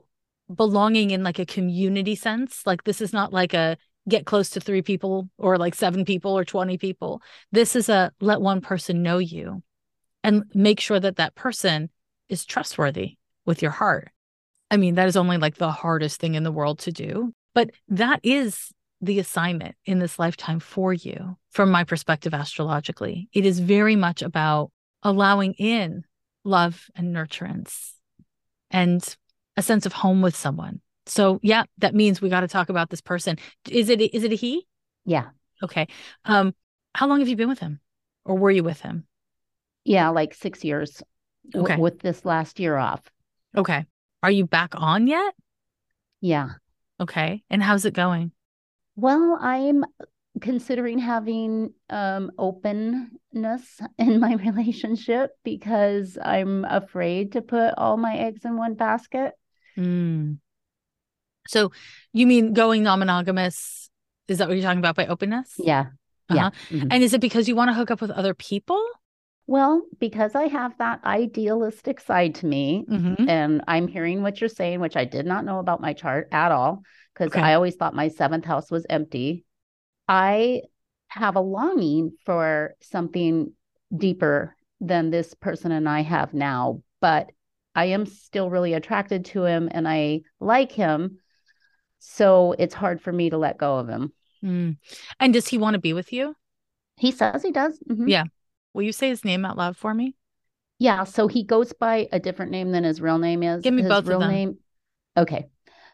A: belonging in like a community sense. Like this is not like a get close to 3 people or like 7 people or 20 people. This is a let one person know you and make sure that that person is trustworthy with your heart. I mean, that is only like the hardest thing in the world to do, but that is the assignment in this lifetime for you. From my perspective, astrologically, it is very much about allowing in love and nurturance and a sense of home with someone. So yeah, that means we got to talk about this person. Is it a he?
B: Yeah.
A: Okay. How long have you been with him, or were you with him?
B: Yeah, like 6 years.
A: Okay.
B: With this last year off.
A: Okay. Are you back on yet?
B: Yeah.
A: Okay. And how's it going?
B: Well, I'm considering having openness in my relationship because I'm afraid to put all my eggs in one basket.
A: Mm. So you mean going non-monogamous? Is that what you're talking about by openness?
B: Yeah. Yeah.
A: Mm-hmm. And is it because you want to hook up with other people?
B: Well, because I have that idealistic side to me, and I'm hearing what you're saying, which I did not know about my chart at all, because I always thought my 7th house was empty. I have a longing for something deeper than this person and I have now, but I am still really attracted to him and I like him. So it's hard for me to let go of him.
A: Mm. And does he want to be with you?
B: He says he does. Mm-hmm.
A: Yeah. Will you say his name out loud for me?
B: Yeah. So he goes by a different name than his real name is.
A: Give me
B: his
A: both
B: real
A: of them.
B: Name. Okay.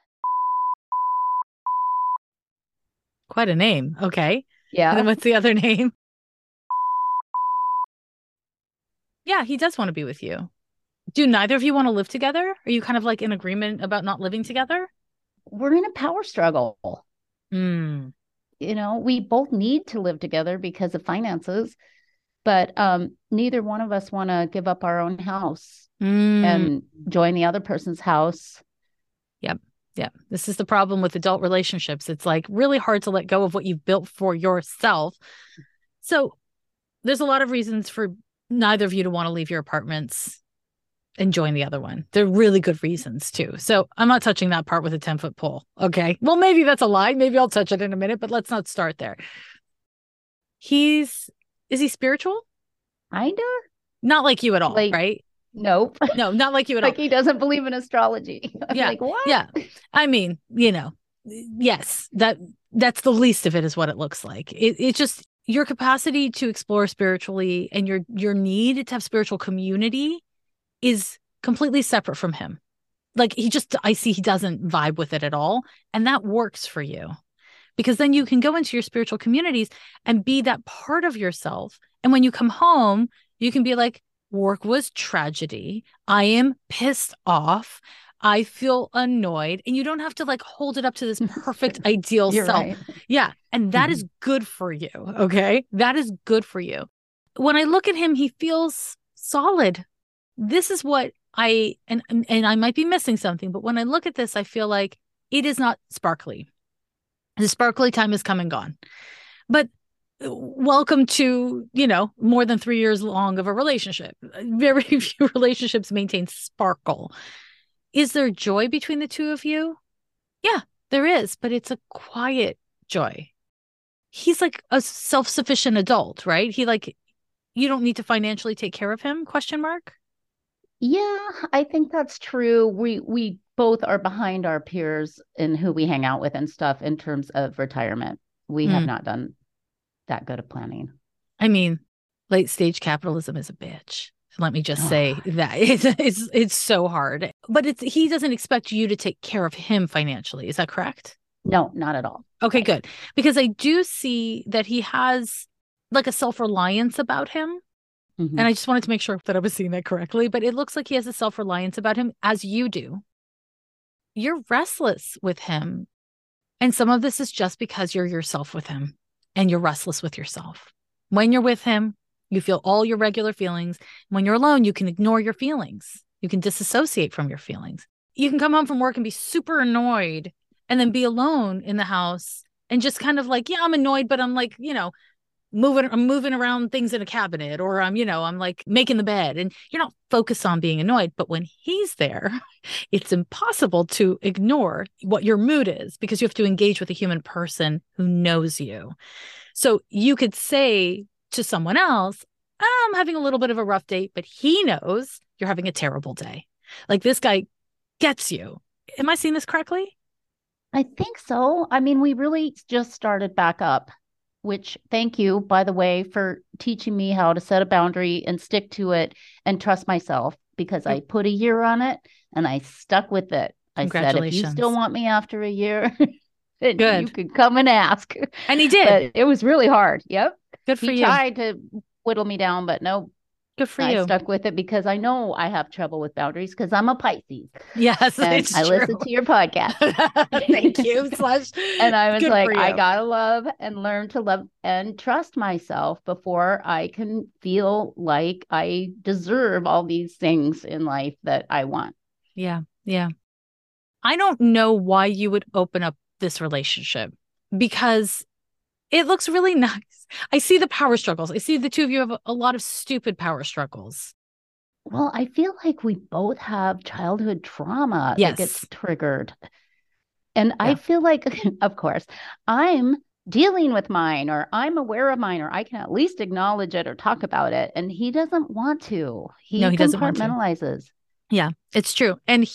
A: Quite a name. Okay.
B: Yeah.
A: And then what's the other name? Yeah, he does want to be with you. Do neither of you want to live together? Are you kind of like in agreement about not living together?
B: We're in a power struggle.
A: Mm.
B: You know, we both need to live together because of finances, but neither one of us want to give up our own house and join the other person's house.
A: Yep. Yeah. This is the problem with adult relationships. It's like really hard to let go of what you've built for yourself. So there's a lot of reasons for neither of you to want to leave your apartments and join the other one. They're really good reasons too. So I'm not touching that part with a 10-foot pole. Okay. Well, maybe that's a lie. Maybe I'll touch it in a minute, but let's not start there. Is he spiritual?
B: Kinda.
A: Not like you at all,
B: like,
A: right?
B: Nope.
A: No, not like you at all.
B: Like he doesn't believe in astrology. I'm
A: yeah.
B: Like, what?
A: Yeah. I mean, yes, that's the least of it is what it looks like. It's just your capacity to explore spiritually and your need to have spiritual community is completely separate from him. Like I see he doesn't vibe with it at all. And that works for you because then you can go into your spiritual communities and be that part of yourself. And when you come home, you can be like, work was tragedy. I am pissed off. I feel annoyed. And you don't have to like hold it up to this perfect ideal
B: You're
A: self.
B: Right.
A: Yeah. And that is good for you. Okay. That is good for you. When I look at him, he feels solid. This is what and I might be missing something, but when I look at this, I feel like it is not sparkly. The sparkly time has come and gone. But welcome to, more than 3 years long of a relationship. Very few relationships maintain sparkle. Is there joy between the two of you? Yeah, there is, but it's a quiet joy. He's like a self-sufficient adult, right? You don't need to financially take care of him, ?
B: Yeah, I think that's true. We both are behind our peers in who we hang out with and stuff in terms of retirement. We have not done that good of planning.
A: I mean, late stage capitalism is a bitch. Let me just say that it's so hard. But he doesn't expect you to take care of him financially. Is that correct?
B: No, not at all.
A: Okay, good. Because I do see that he has like a self-reliance about him. Mm-hmm. And I just wanted to make sure that I was seeing that correctly. But it looks like he has a self-reliance about him, as you do. You're restless with him. And some of this is just because you're yourself with him and you're restless with yourself. When you're with him, you feel all your regular feelings. When you're alone, you can ignore your feelings. You can disassociate from your feelings. You can come home from work and be super annoyed and then be alone in the house and just kind of like, yeah, I'm annoyed, but I'm like, I'm moving around things in a cabinet, or I'm like making the bed, and you're not focused on being annoyed. But when he's there, it's impossible to ignore what your mood is, because you have to engage with a human person who knows you. So you could say to someone else, I'm having a little bit of a rough day, but he knows you're having a terrible day. Like, this guy gets you. Am I seeing this correctly?
B: I think so. I mean, we really just started back up, which thank you, by the way, for teaching me how to set a boundary and stick to it and trust myself, because I put a year on it and I stuck with it. I said, if you still want me after a year, then you could come and ask.
A: And he did.
B: But it was really hard. Yep.
A: Good for you.
B: He tried to whittle me down, but no.
A: Good for you.
B: I stuck with it because I know I have trouble with boundaries because I'm a Pisces.
A: Yes,
B: and
A: it's
B: I
A: true.
B: Listen to your podcast.
A: Thank you.
B: And I was like, I gotta love and learn to love and trust myself before I can feel like I deserve all these things in life that I want.
A: Yeah. Yeah. I don't know why you would open up this relationship, because it looks really nice. I see the power struggles. I see the two of you have a lot of stupid power struggles.
B: Well, I feel like we both have childhood trauma that gets triggered. And I feel like, of course, I'm dealing with mine, or I'm aware of mine, or I can at least acknowledge it or talk about it. And he doesn't want to. He compartmentalizes.
A: Yeah, it's true. And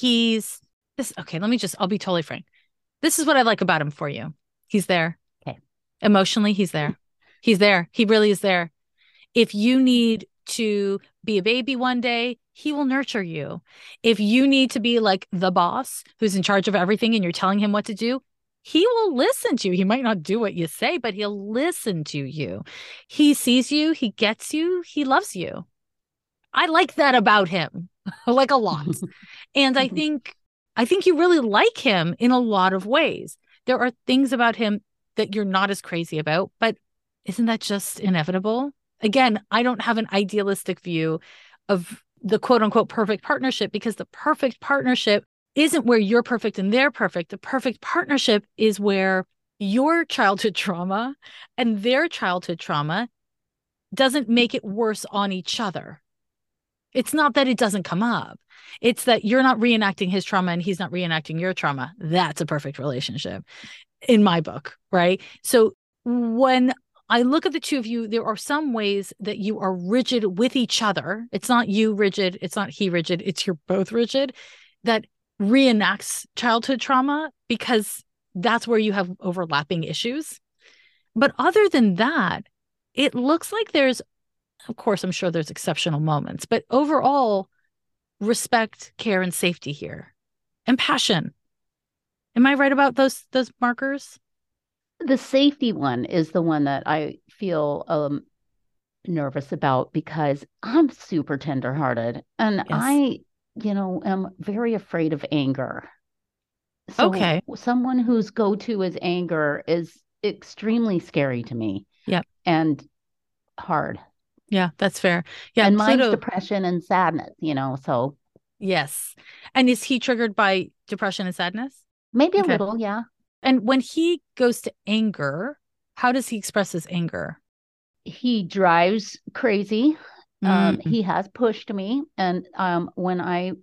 A: okay, I'll be totally frank. This is what I like about him for you. He's there.
B: Okay.
A: Emotionally, he's there. He's there. He really is there. If you need to be a baby one day, he will nurture you. If you need to be like the boss who's in charge of everything and you're telling him what to do, he will listen to you. He might not do what you say, but he'll listen to you. He sees you. He gets you. He loves you. I like that about him, like a lot. And I think you really like him in a lot of ways. There are things about him that you're not as crazy about, but isn't that just inevitable? Again, I don't have an idealistic view of the quote unquote perfect partnership, because the perfect partnership isn't where you're perfect and they're perfect. The perfect partnership is where your childhood trauma and their childhood trauma doesn't make it worse on each other. It's not that it doesn't come up. It's that you're not reenacting his trauma and he's not reenacting your trauma. That's a perfect relationship in my book, right? So when I look at the two of you, there are some ways that you are rigid with each other. It's not you rigid. It's not he rigid. It's you're both rigid. That reenacts childhood trauma, because that's where you have overlapping issues. But other than that, it looks like there's, of course, I'm sure there's exceptional moments, but overall, respect, care, and safety here, and passion. Am I right about those markers?
B: The safety one is the one that I feel nervous about, because I'm super tenderhearted and I, am very afraid of anger. So someone whose go-to is anger is extremely scary to me.
A: Yep.
B: And hard.
A: Yeah, that's fair. Yeah.
B: And mine's depression and sadness, so.
A: Yes. And is he triggered by depression and sadness?
B: Maybe a little, yeah.
A: And when he goes to anger, how does he express his anger?
B: He drives crazy. He has pushed me. And when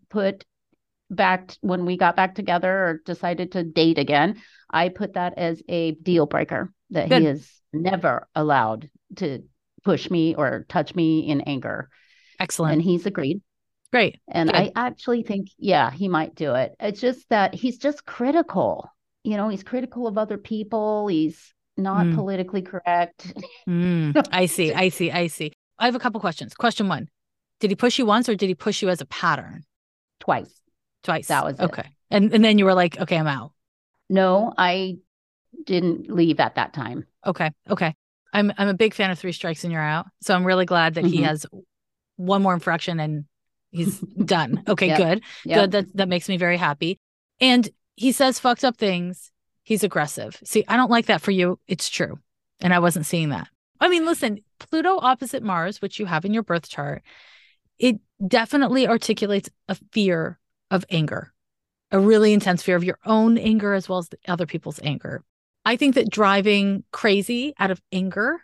B: we got back together or decided to date again, I put that as a deal breaker, that he is never allowed to push me or touch me in anger.
A: Excellent.
B: And he's agreed.
A: Great.
B: And I actually think, he might do it. It's just that he's just critical. He's critical of other people. He's not politically correct.
A: I see. I have a couple questions. Question one, did he push you once, or did he push you as a pattern?
B: Twice. That was
A: okay. And then you were like, okay, I'm out.
B: No, I didn't leave at that time.
A: Okay. I'm a big fan of 3 strikes and you're out. So I'm really glad that he has one more infraction and he's done. Okay, good. Good. That makes me very happy. And he says fucked up things. He's aggressive. See, I don't like that for you. It's true. And I wasn't seeing that. I mean, listen, Pluto opposite Mars, which you have in your birth chart, it definitely articulates a fear of anger, a really intense fear of your own anger as well as the other people's anger. I think that driving crazy out of anger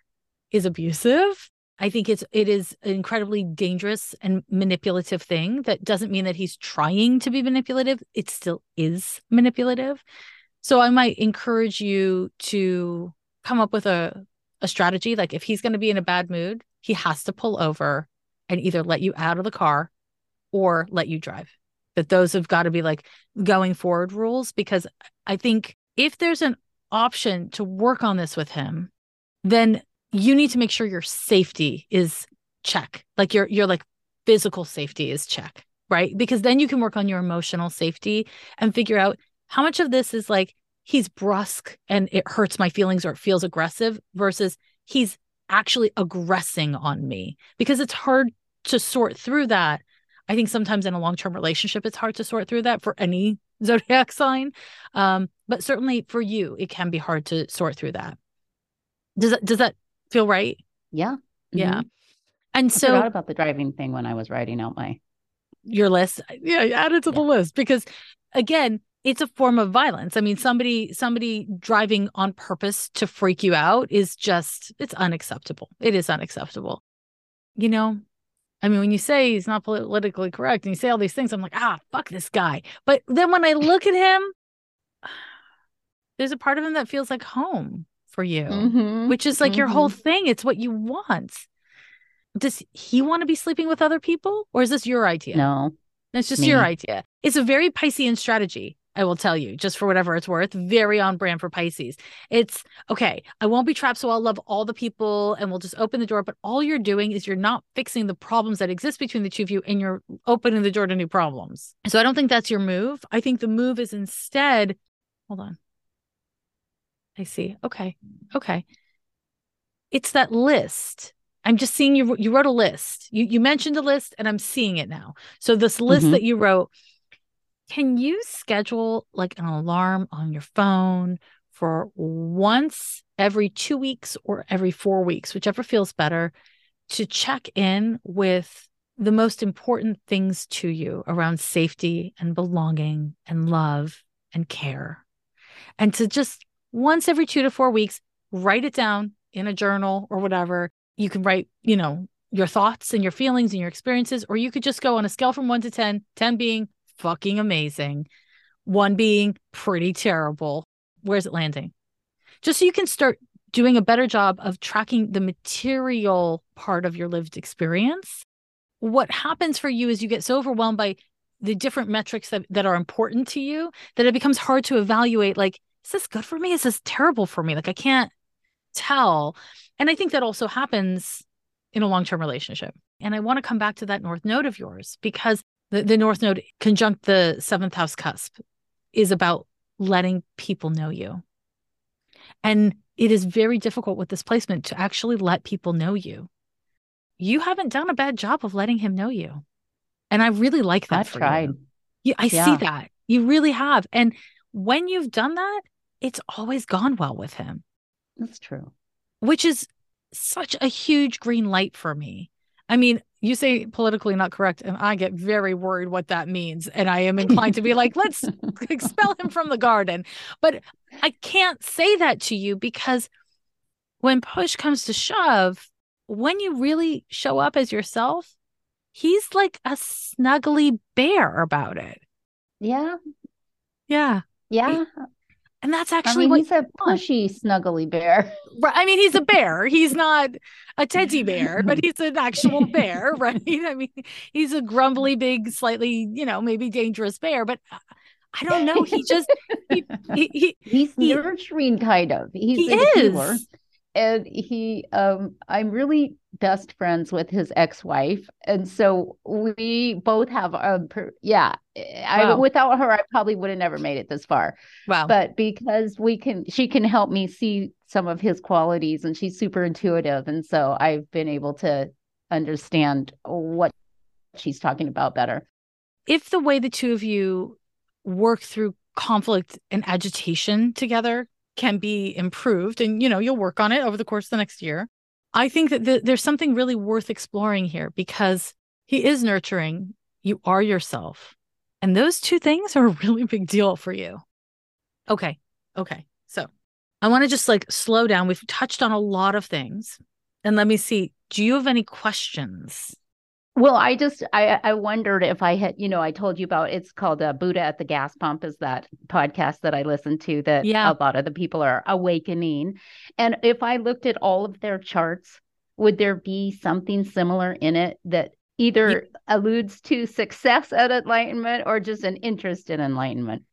A: is abusive. I think it is an incredibly dangerous and manipulative thing. That doesn't mean that he's trying to be manipulative. It still is manipulative. So I might encourage you to come up with a strategy. Like if he's going to be in a bad mood, he has to pull over and either let you out of the car or let you drive. That those have got to be like going forward rules, because I think if there's an option to work on this with him, then you need to make sure your safety is check. Like your like physical safety is check, right? Because then you can work on your emotional safety and figure out how much of this is like he's brusque and it hurts my feelings or it feels aggressive versus he's actually aggressing on me, because it's hard to sort through that. I think sometimes in a long-term relationship, it's hard to sort through that for any zodiac sign. But certainly for you, it can be hard to sort through that. Does that feel right?
B: Yeah.
A: Yeah. And
B: I forgot about the driving thing when I was writing out
A: your list. Yeah, add it to the list, because again, it's a form of violence. I mean, somebody driving on purpose to freak you out is just, it's unacceptable. It is unacceptable. You know, I mean, when you say he's not politically correct and you say all these things, I'm like, fuck this guy. But then when I look at him, there's a part of him that feels like home for you, which is like your whole thing. It's what you want. Does he want to be sleeping with other people, or is this your idea?
B: No,
A: it's just your idea. It's a very Piscean strategy, I will tell you, just for whatever it's worth. Very on brand for Pisces. It's okay, I won't be trapped, so I'll love all the people and we'll just open the door. But all you're doing is you're not fixing the problems that exist between the two of you, and you're opening the door to new problems. So I don't think that's your move. I think the move is instead, hold on. I see. Okay. It's that list. I'm just seeing you wrote a list. You mentioned a list and I'm seeing it now. So this list that you wrote, can you schedule like an alarm on your phone for once every 2 weeks or every 4 weeks, whichever feels better, to check in with the most important things to you around safety and belonging and love and care, and to just once every 2 to 4 weeks, write it down in a journal or whatever. You can write, your thoughts and your feelings and your experiences, or you could just go on a scale from 1 to 10, 10 being fucking amazing, 1 being pretty terrible. Where's it landing? Just so you can start doing a better job of tracking the material part of your lived experience. What happens for you is you get so overwhelmed by the different metrics that are important to you that it becomes hard to evaluate, like, is this good for me? Is this terrible for me? Like, I can't tell. And I think that also happens in a long-term relationship. And I want to come back to that North Node of yours, because the North Node conjunct the 7th house cusp is about letting people know you. And it is very difficult with this placement to actually let people know you. You haven't done a bad job of letting him know you. And I really like that.
B: I've tried.
A: I see that. You really have. And when you've done that, it's always gone well with him.
B: That's true.
A: Which is such a huge green light for me. I mean, you say politically not correct, and I get very worried what that means. And I am inclined to be like, let's expel him from the garden. But I can't say that to you, because when push comes to shove, when you really show up as yourself, he's like a snuggly bear about it.
B: Yeah.
A: Yeah.
B: Yeah.
A: And that's actually
B: he's a pushy, snuggly bear.
A: Right. I mean, he's a bear. He's not a teddy bear, but he's an actual bear, right? I mean, he's a grumbly, big, slightly, maybe dangerous bear, but I don't know. He just,
B: he's nurturing, kind of. He is. And I'm really best friends with his ex-wife. And so we both have, without her, I probably would have never made it this far.
A: Wow.
B: But because she can help me see some of his qualities, and she's super intuitive. And so I've been able to understand what she's talking about better.
A: If the way the two of you work through conflict and agitation together can be improved, and you'll work on it over the course of the next year, I think that there's something really worth exploring here, because he is nurturing, you are yourself, and those two things are a really big deal for you. Okay, so I want to just slow down. We've touched on a lot of things, And let me see, do you have any questions?
B: Well, I wondered if I had, I told you about, it's called Buddha at the Gas Pump, is that podcast that I listen to, that
A: Yeah.
B: a lot of the people are awakening. And if I looked at all of their charts, would there be something similar in it that either alludes to success at enlightenment or just an interest in enlightenment?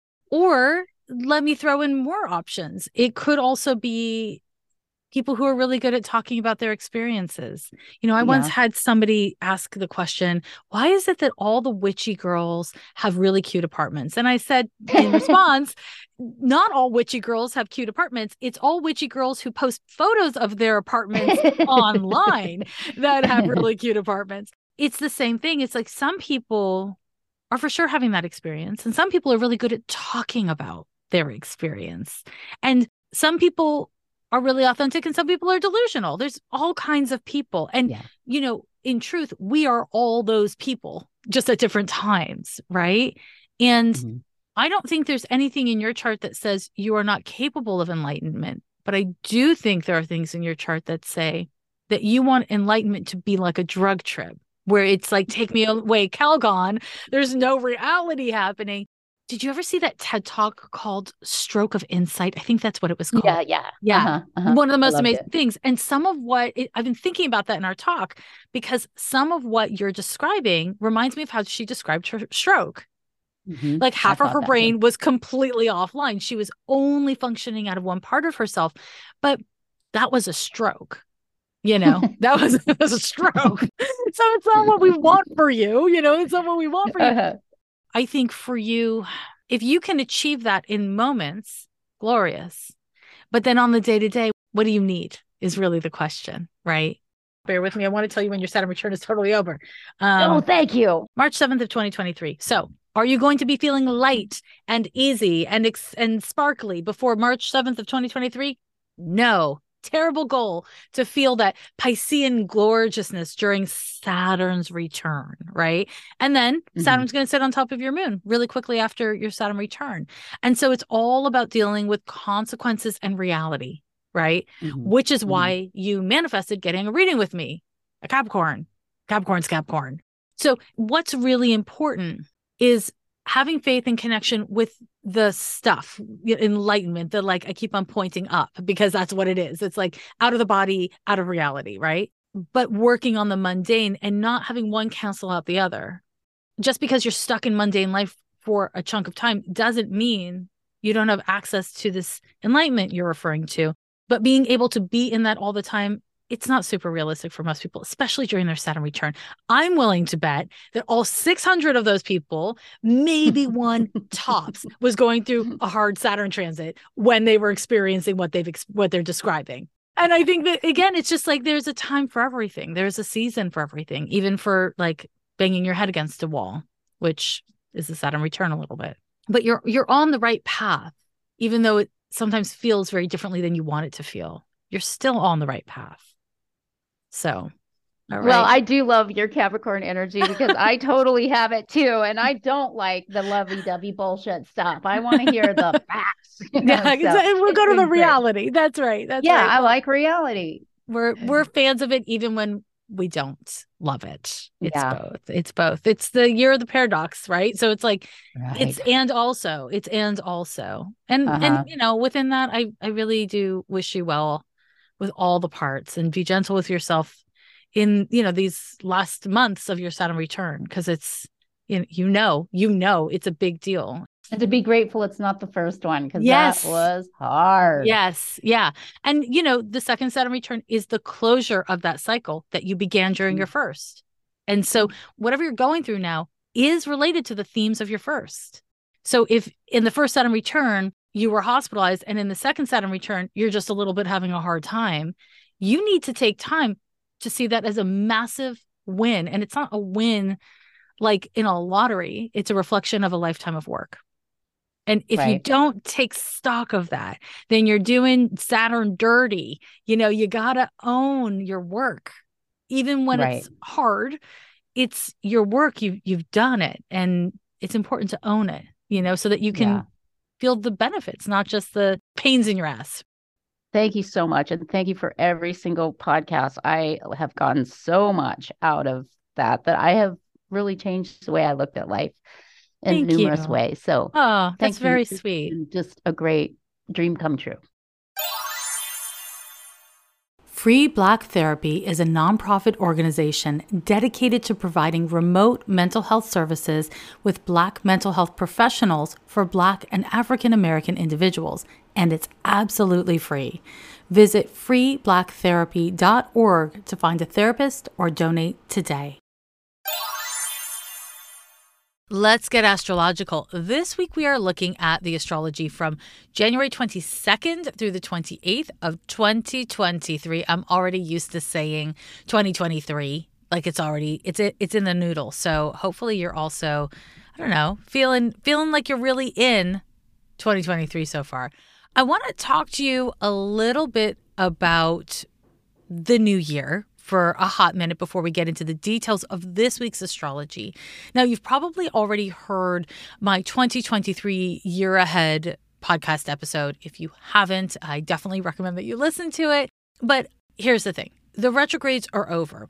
A: Or let me throw in more options. It could also be people who are really good at talking about their experiences. I once had somebody ask the question, why is it that all the witchy girls have really cute apartments? And I said in response, not all witchy girls have cute apartments. It's all witchy girls who post photos of their apartments online that have really cute apartments. It's the same thing. It's like some people are for sure having that experience, and some people are really good at talking about their experience. And some people are really authentic and some people are delusional. There's all kinds of people. And, in truth, we are all those people just at different times, right? And I don't think there's anything in your chart that says you are not capable of enlightenment. But I do think there are things in your chart that say that you want enlightenment to be like a drug trip, where it's like, take me away, Calgon. There's no reality happening. Did you ever see that TED Talk called Stroke of Insight? I think that's what it was called.
B: Yeah.
A: One of the most amazing things. And some of what I've been thinking about that in our talk, because some of what you're describing reminds me of how she described her stroke. Like half of her brain was completely offline. She was only functioning out of one part of herself. But that was a stroke. That was a stroke. So it's not what we want for you. It's not what we want for you. I think for you, if you can achieve that in moments, glorious. But then on the day-to-day, what do you need is really the question, right? Bear with me. I want to tell you when your Saturn return is totally over.
B: Thank you.
A: March 7th of 2023. So are you going to be feeling light and easy and sparkly before March 7th of 2023? No. Terrible goal to feel that Piscean gorgeousness during Saturn's return, right? And then Saturn's going to sit on top of your moon really quickly after your Saturn return. And so it's all about dealing with consequences and reality, right? Which is why you manifested getting a reading with me, a Capricorn. Capricorn's Capricorn. So what's really important is having faith and connection with the stuff, enlightenment, that like I keep on pointing up because that's what it is. It's like out of the body, out of reality, right? But working on the mundane and not having one cancel out the other. Just because you're stuck in mundane life for a chunk of time doesn't mean you don't have access to this enlightenment you're referring to. But being able to be in that all the time, it's not super realistic for most people, especially during their Saturn return. I'm willing to bet that all 600 of those people, maybe one tops, was going through a hard Saturn transit when they were experiencing what they're describing. And I think that, again, it's just like there's a time for everything. There's a season for everything, even for like banging your head against a wall, which is the Saturn return a little bit. But you're on the right path, even though it sometimes feels very differently than you want it to feel. You're still on the right path. So, all right.
B: Well, I do love your Capricorn energy because I totally have it too. And I don't like the lovey-dovey bullshit stuff. I want to hear the facts.
A: We'll go to the reality. That's right. That's right.
B: I like reality.
A: We're fans of it even when we don't love it. It's both. It's both. It's the year of the paradox, right? So it's like it's and also. And within that, I really do wish you well with all the parts, and be gentle with yourself in, these last months of your Saturn return, because it's, it's a big deal.
B: And to be grateful it's not the first one, because that was hard.
A: Yes. Yeah. And, the second Saturn return is the closure of that cycle that you began during your first. And so whatever you're going through now is related to the themes of your first. So if in the first Saturn return, you were hospitalized, and in the second Saturn return, you're just a little bit having a hard time, you need to take time to see that as a massive win. And it's not a win like in a lottery. It's a reflection of a lifetime of work. And if you don't take stock of that, then you're doing Saturn dirty. You got to own your work. Even when it's hard, it's your work. You've done it. And it's important to own it, so that you can feel the benefits, not just the pains in your ass.
B: Thank you so much. And thank you for every single podcast. I have gotten so much out of that I have really changed the way I looked at life in
A: Thank you.
B: numerous ways. So
A: Oh, that's
B: thank you.
A: very
B: It's
A: sweet.
B: been just a great dream come true.
A: Free Black Therapy is a nonprofit organization dedicated to providing remote mental health services with Black mental health professionals for Black and African American individuals, and it's absolutely free. Visit freeblacktherapy.org to find a therapist or donate today. Let's get astrological. This week we are looking at the astrology from January 22nd through the 28th of 2023. I'm already used to saying 2023, like it's in the noodle. So hopefully you're also, I don't know, feeling like you're really in 2023 so far. I want to talk to you a little bit about the new year for a hot minute before we get into the details of this week's astrology. Now, you've probably already heard my 2023 year ahead podcast episode. If you haven't, I definitely recommend that you listen to it. But here's the thing. The retrogrades are over.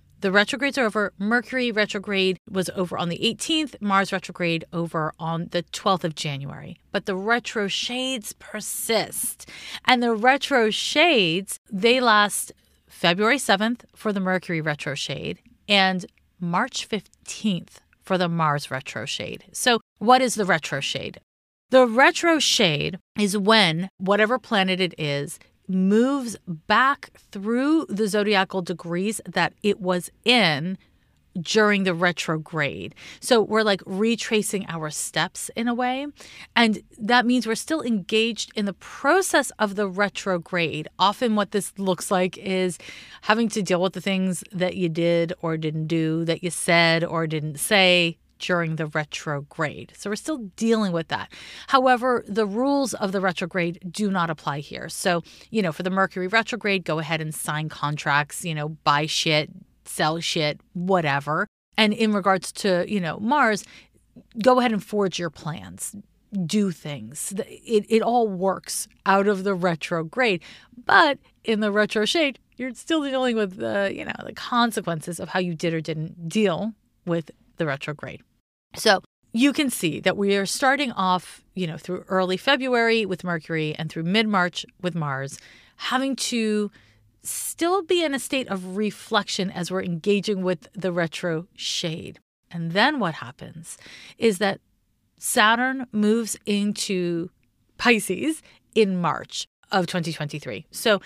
A: Mercury retrograde was over on the 18th, Mars retrograde over on the 12th of January. But the retro shades persist. And the retro shades, they last February 7th for the Mercury retro shade and March 15th for the Mars retro shade. So what is the retro shade? The retro shade is when whatever planet it is moves back through the zodiacal degrees that it was in during the retrograde. So we're like retracing our steps in a way. And that means we're still engaged in the process of the retrograde. Often what this looks like is having to deal with the things that you did or didn't do, that you said or didn't say during the retrograde. So we're still dealing with that. However, the rules of the retrograde do not apply here. So, for the Mercury retrograde, go ahead and sign contracts, buy shit, sell shit, whatever. And in regards to, Mars, go ahead and forge your plans, do things. It all works out of the retrograde. But in the retro shade, you're still dealing with the consequences of how you did or didn't deal with the retrograde. So you can see that we are starting off, through early February with Mercury and through mid-March with Mars, having to still be in a state of reflection as we're engaging with the retro shade. And then what happens is that Saturn moves into Pisces in March of 2023. So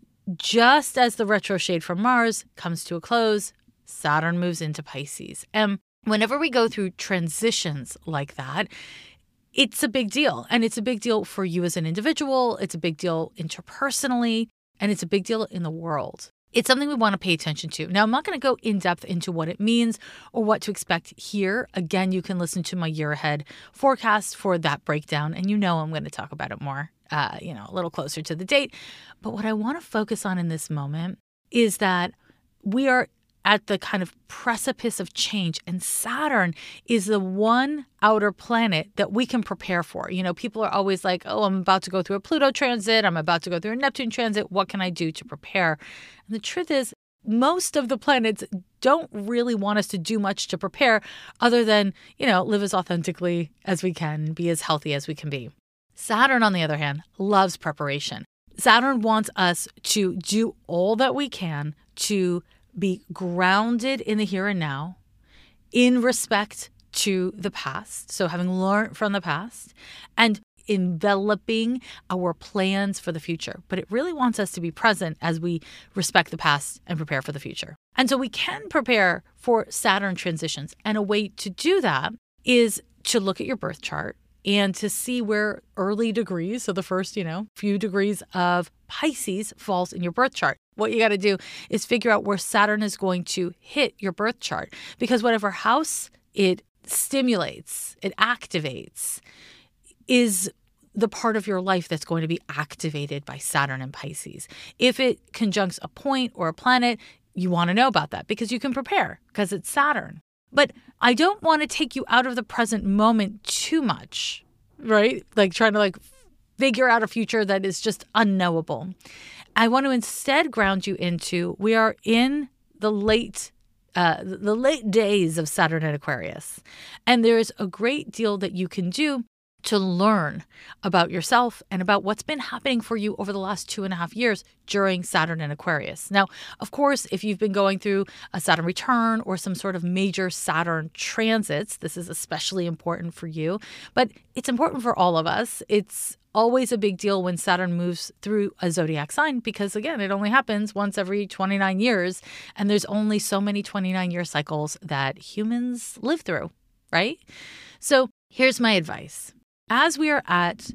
A: just as the retro shade from Mars comes to a close, Saturn moves into Pisces. And whenever we go through transitions like that, it's a big deal. And it's a big deal for you as an individual. It's a big deal interpersonally. And it's a big deal in the world. It's something we want to pay attention to. Now, I'm not going to go in depth into what it means or what to expect here. Again, you can listen to my year ahead forecast for that breakdown. And I'm going to talk about it more, a little closer to the date. But what I want to focus on in this moment is that we are at the kind of precipice of change. And Saturn is the one outer planet that we can prepare for. People are always like, oh, I'm about to go through a Pluto transit. I'm about to go through a Neptune transit. What can I do to prepare? And the truth is, most of the planets don't really want us to do much to prepare other than, live as authentically as we can, be as healthy as we can be. Saturn, on the other hand, loves preparation. Saturn wants us to do all that we can to be grounded in the here and now, in respect to the past. So having learned from the past and enveloping our plans for the future. But it really wants us to be present as we respect the past and prepare for the future. And so we can prepare for Saturn transitions. And a way to do that is to look at your birth chart and to see where early degrees, so the first, few degrees of Pisces falls in your birth chart. What you got to do is figure out where Saturn is going to hit your birth chart, because whatever house it stimulates, it activates, is the part of your life that's going to be activated by Saturn and Pisces. If it conjuncts a point or a planet, you want to know about that because you can prepare because it's Saturn. But I don't want to take you out of the present moment too much, right? Like trying to figure out a future that is just unknowable. I want to instead ground you into, we are in the late days of Saturn and Aquarius. And there's a great deal that you can do to learn about yourself and about what's been happening for you over the last 2.5 years during Saturn and Aquarius. Now, of course, if you've been going through a Saturn return or some sort of major Saturn transits, this is especially important for you, but it's important for all of us. It's always a big deal when Saturn moves through a zodiac sign because, again, it only happens once every 29 years, and there's only so many 29-year cycles that humans live through, right? So here's my advice. As we are at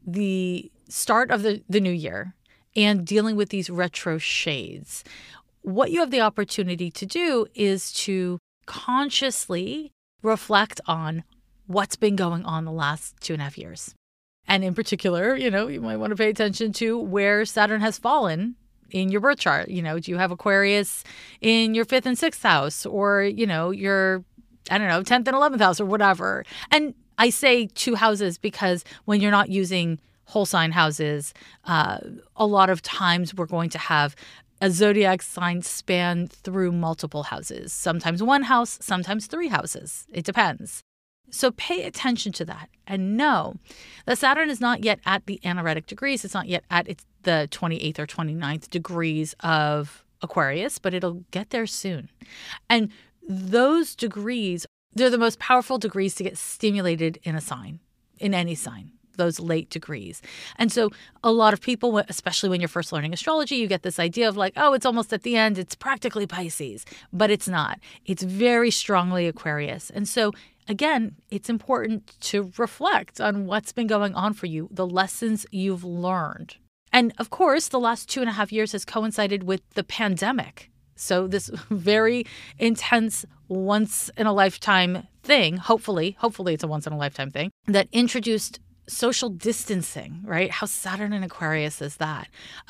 A: the start of the new year and dealing with these retro shades, what you have the opportunity to do is to consciously reflect on what's been going on the last 2.5 years. And in particular, you might want to pay attention to where Saturn has fallen in your birth chart. Do you have Aquarius in your 5th and 6th house, or, your, 10th and 11th house or whatever. And I say 2 houses because when you're not using whole sign houses, a lot of times we're going to have a zodiac sign span through multiple houses, sometimes 1 house, sometimes 3 houses. It depends. So pay attention to that and know that Saturn is not yet at the anaretic degrees. It's not yet at the 28th or 29th degrees of Aquarius, but it'll get there soon. And those degrees, they're the most powerful degrees to get stimulated in a sign, in any sign, those late degrees. And so a lot of people, especially when you're first learning astrology, you get this idea of like, oh, it's almost at the end. It's practically Pisces, but it's not. It's very strongly Aquarius. And so again, it's important to reflect on what's been going on for you, the lessons you've learned. And of course, the last 2.5 years has coincided with the pandemic. So this very intense once-in-a-lifetime thing, hopefully it's a once-in-a-lifetime thing, that introduced social distancing, right? How Saturn and Aquarius is that,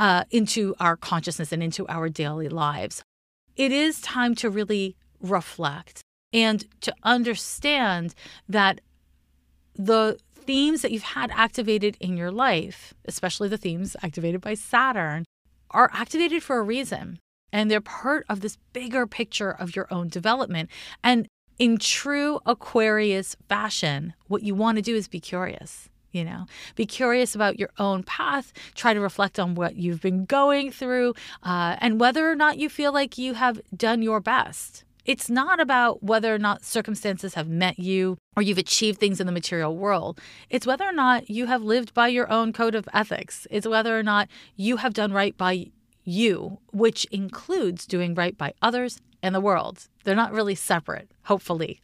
A: into our consciousness and into our daily lives. It is time to really reflect and to understand that the themes that you've had activated in your life, especially the themes activated by Saturn, are activated for a reason. And they're part of this bigger picture of your own development. And in true Aquarius fashion, what you want to do is be curious. Be curious about your own path, try to reflect on what you've been going through, and whether or not you feel like you have done your best. It's not about whether or not circumstances have met you or you've achieved things in the material world. It's whether or not you have lived by your own code of ethics. It's whether or not you have done right by you, which includes doing right by others and the world. They're not really separate, hopefully,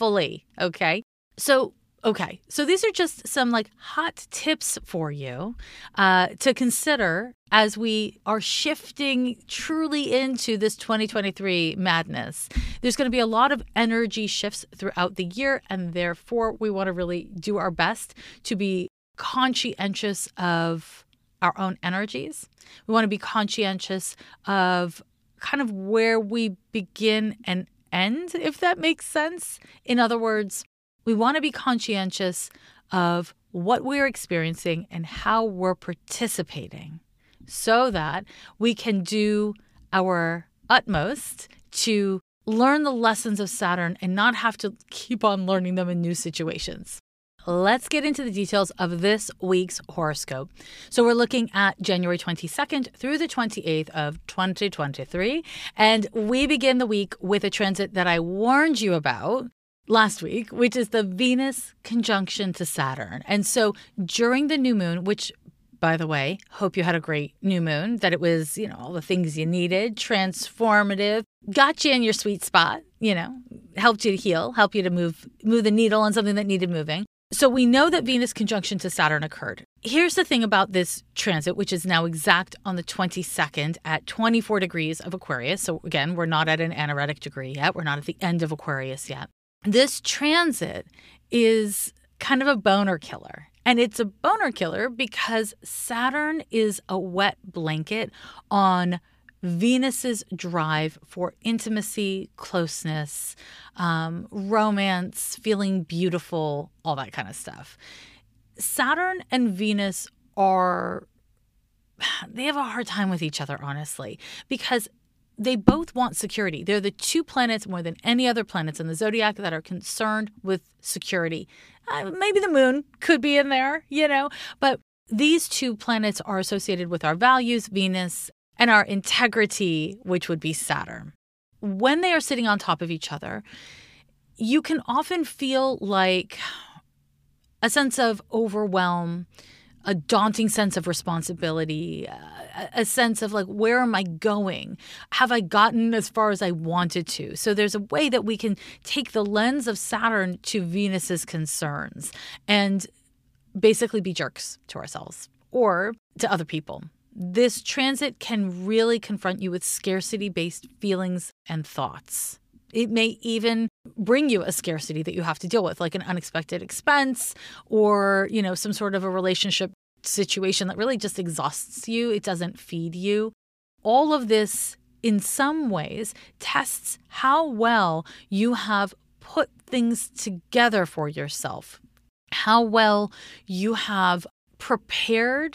A: okay? So these are just some hot tips for you to consider as we are shifting truly into this 2023 madness. There's going to be a lot of energy shifts throughout the year, and therefore we want to really do our best to be conscientious of our own energies. We want to be conscientious of kind of where we begin and end, if that makes sense. In other words, we want to be conscientious of what we're experiencing and how we're participating so that we can do our utmost to learn the lessons of Saturn and not have to keep on learning them in new situations. Let's get into the details of this week's horoscope. So we're looking at January 22nd through the 28th of 2023. And we begin the week with a transit that I warned you about last week, which is the Venus conjunction to Saturn. And so during the new moon, which, by the way, hope you had a great new moon, that it was, all the things you needed, transformative, got you in your sweet spot, helped you to heal, helped you to move the needle on something that needed moving. So we know that Venus conjunction to Saturn occurred. Here's the thing about this transit, which is now exact on the 22nd at 24 degrees of Aquarius. So again, we're not at an anaretic degree yet. We're not at the end of Aquarius yet. This transit is kind of a boner killer. And it's a boner killer because Saturn is a wet blanket on Venus's drive for intimacy, closeness, romance, feeling beautiful, all that kind of stuff. Saturn and Venus are they have a hard time with each other, honestly, because they both want security. They're the two planets more than any other planets in the zodiac that are concerned with security. Maybe the moon could be in there, but these two planets are associated with our values, Venus, and our integrity, which would be Saturn. When they are sitting on top of each other, you can often feel like a sense of overwhelm, a daunting sense of responsibility, a sense of like, where am I going? Have I gotten as far as I wanted to? So there's a way that we can take the lens of Saturn to Venus's concerns and basically be jerks to ourselves or to other people. This transit can really confront you with scarcity-based feelings and thoughts. It may even bring you a scarcity that you have to deal with, like an unexpected expense or, some sort of a relationship situation that really just exhausts you. It doesn't feed you. All of this, in some ways, tests how well you have put things together for yourself, how well you have prepared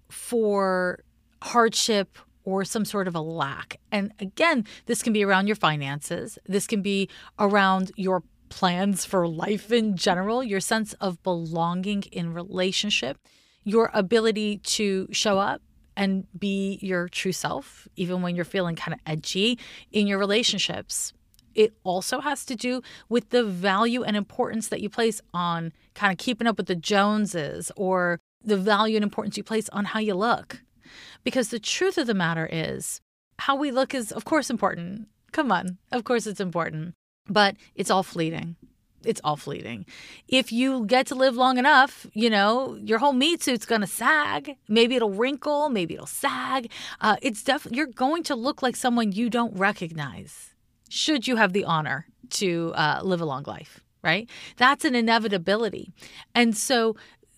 A: for hardship or some sort of a lack. And again, this can be around your finances. This can be around your plans for life in general, your sense of belonging in relationship, your ability to show up and be your true self, even when you're feeling kind of edgy in your relationships. It also has to do with the value and importance that you place on kind of keeping up with the Joneses, or the value and importance you place on how you look. Because the truth of the matter is, how we look is, of course, important. Come on, of course it's important. But it's all fleeting. It's all fleeting. If you get to live long enough, your whole meat suit's going to sag. Maybe it'll wrinkle. Maybe it'll sag. You're going to look like someone you don't recognize, should you have the honor to live a long life, right? That's an inevitability. And so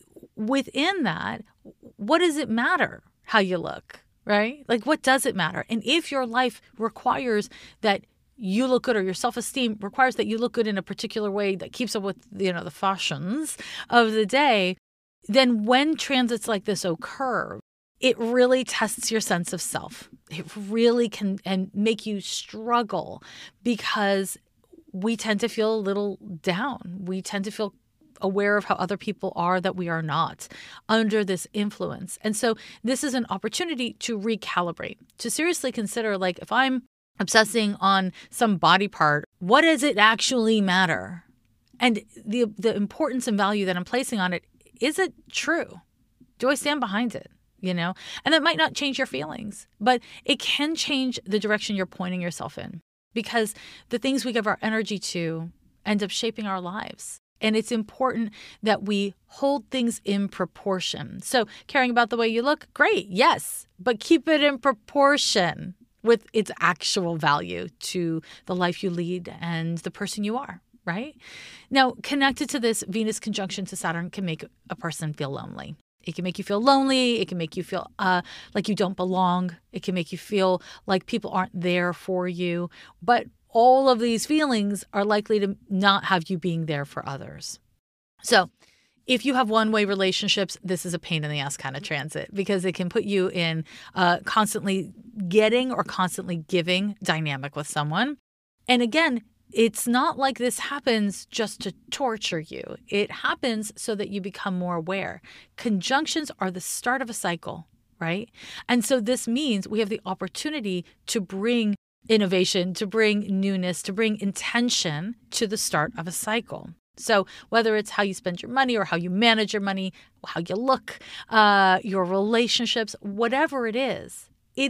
A: within that, what does it matter how you look, right? Like, what does it matter? And if your life requires that you look good, or your self-esteem requires that you look good in a particular way that keeps up with, the fashions of the day, then when transits like this occur, it really tests your sense of self. It really can and make you struggle, because we tend to feel a little down. We tend to feel aware of how other people are that we are not under this influence. And so this is an opportunity to recalibrate, to seriously consider, like, if I'm obsessing on some body part, what does it actually matter? And the importance and value that I'm placing on it, is it true? Do I stand behind it? And that might not change your feelings, but it can change the direction you're pointing yourself in, because the things we give our energy to end up shaping our lives. And it's important that we hold things in proportion. So caring about the way you look, great, yes, but keep it in proportion with its actual value to the life you lead and the person you are, right? Now, connected to this, Venus conjunction to Saturn can make a person feel lonely. It can make you feel lonely. It can make you feel like you don't belong. It can make you feel like people aren't there for you. But all of these feelings are likely to not have you being there for others. So if you have one-way relationships, this is a pain in the ass kind of transit, because it can put you in constantly getting or constantly giving dynamic with someone. And again, it's not like this happens just to torture you. It happens so that you become more aware. Conjunctions are the start of a cycle, right? And so this means we have the opportunity to bring innovation, to bring newness, to bring intention to the start of a cycle. So whether it's how you spend your money or how you manage your money, how you look, your relationships, whatever it is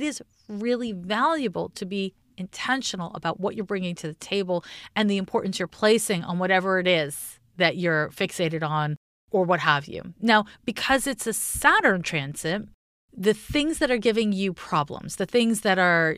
A: really valuable to be intentional about what you're bringing to the table and the importance you're placing on whatever it is that you're fixated on or what have you. Now, because it's a Saturn transit, the things that are giving you problems, the things that are,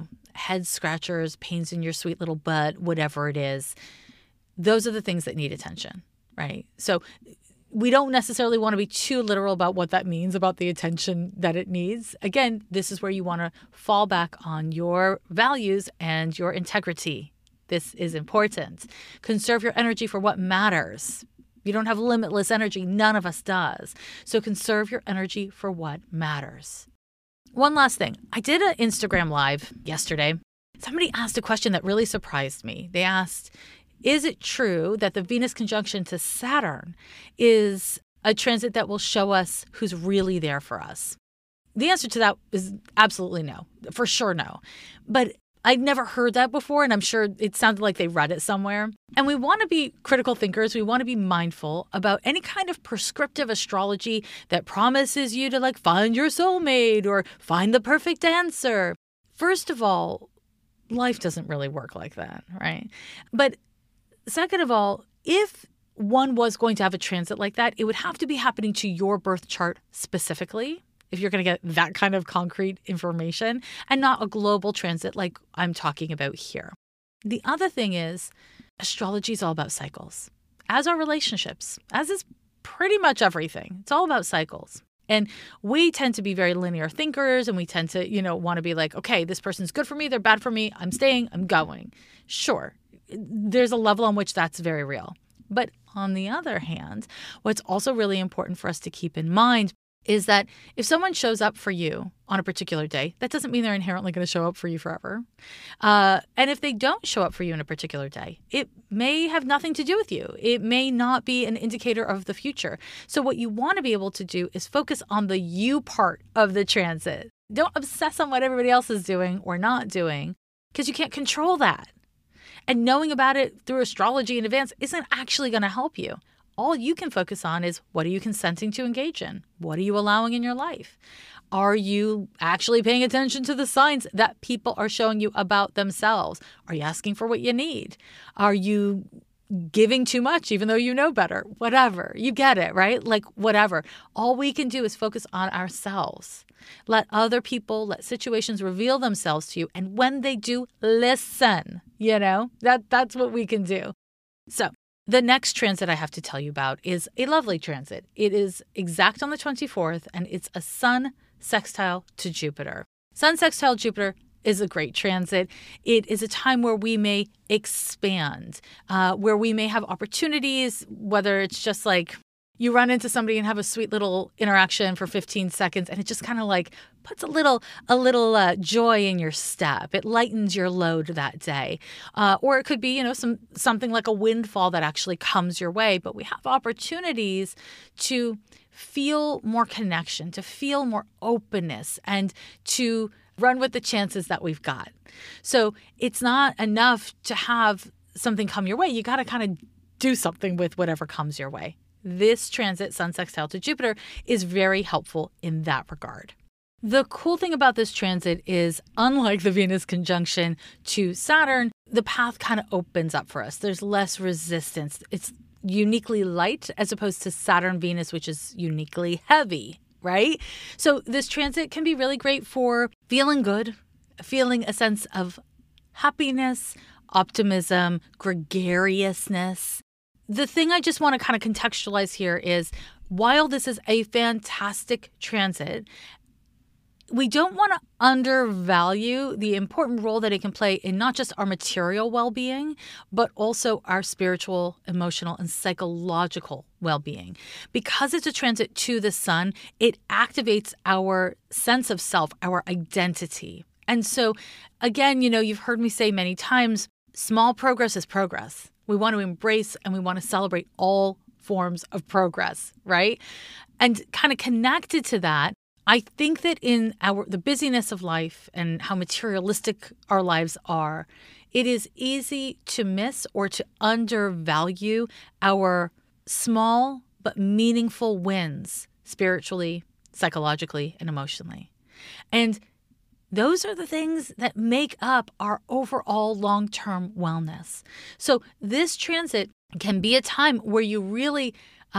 A: head scratchers, pains in your sweet little butt, whatever it is, those are the things that need attention, right? So we don't necessarily want to be too literal about what that means, about the attention that it needs. Again, this is where you want to fall back on your values and your integrity. This is important. Conserve your energy for what matters. You don't have limitless energy. None of us does. So conserve your energy for what matters. One last thing. I did an Instagram live yesterday. Somebody asked a question that really surprised me. They asked, is it true that the Venus conjunction to Saturn is a transit that will show us who's really there for us? The answer to that is absolutely no. For sure no. But I'd never heard that before, and I'm sure it sounded like they read it somewhere. And we want to be critical thinkers. We want to be mindful about any kind of prescriptive astrology that promises you to find your soulmate or find the perfect answer. First of all, life doesn't really work like that, right? But second of all, if one was going to have a transit like that, it would have to be happening to your birth chart specifically, if you're going to get that kind of concrete information, and not a global transit like I'm talking about here. The other thing is, astrology is all about cycles, as are relationships, as is pretty much everything. It's all about cycles. And we tend to be very linear thinkers, and we tend to, want to be like, okay, this person's good for me, they're bad for me, I'm staying, I'm going. Sure, there's a level on which that's very real. But on the other hand, what's also really important for us to keep in mind is that if someone shows up for you on a particular day, that doesn't mean they're inherently going to show up for you forever. And if they don't show up for you in a particular day, it may have nothing to do with you. It may not be an indicator of the future. So what you want to be able to do is focus on the you part of the transit. Don't obsess on what everybody else is doing or not doing, because you can't control that. And knowing about it through astrology in advance isn't actually going to help you. All you can focus on is, what are you consenting to engage in? What are you allowing in your life? Are you actually paying attention to the signs that people are showing you about themselves? Are you asking for what you need? Are you giving too much even though you know better? Whatever. You get it, right? Whatever. All we can do is focus on ourselves. Let other people, let situations reveal themselves to you. And when they do, listen. That's what we can do. So the next transit I have to tell you about is a lovely transit. It is exact on the 24th, and it's a Sun sextile to Jupiter. Sun sextile Jupiter is a great transit. It is a time where we may expand, where we may have opportunities, whether it's just you run into somebody and have a sweet little interaction for 15 seconds, and it just kind of puts a little joy in your step. It lightens your load that day. Or it could be, something like a windfall that actually comes your way. But we have opportunities to feel more connection, to feel more openness, and to run with the chances that we've got. So it's not enough to have something come your way. You got to kind of do something with whatever comes your way. This transit, Sun sextile to Jupiter, is very helpful in that regard. The cool thing about this transit is, unlike the Venus conjunction to Saturn, the path kind of opens up for us. There's less resistance. It's uniquely light as opposed to Saturn-Venus, which is uniquely heavy, right? So this transit can be really great for feeling good, feeling a sense of happiness, optimism, gregariousness. The thing I just want to kind of contextualize here is, while this is a fantastic transit, we don't want to undervalue the important role that it can play in not just our material well-being, but also our spiritual, emotional, and psychological well-being. Because it's a transit to the sun, it activates our sense of self, our identity. And so, again, you've heard me say many times, small progress is progress. We want to embrace and we want to celebrate all forms of progress, right? And kind of connected to that, I think that in the busyness of life and how materialistic our lives are, it is easy to miss or to undervalue our small but meaningful wins spiritually, psychologically, and emotionally. And those are the things that make up our overall long-term wellness. So this transit can be a time where you really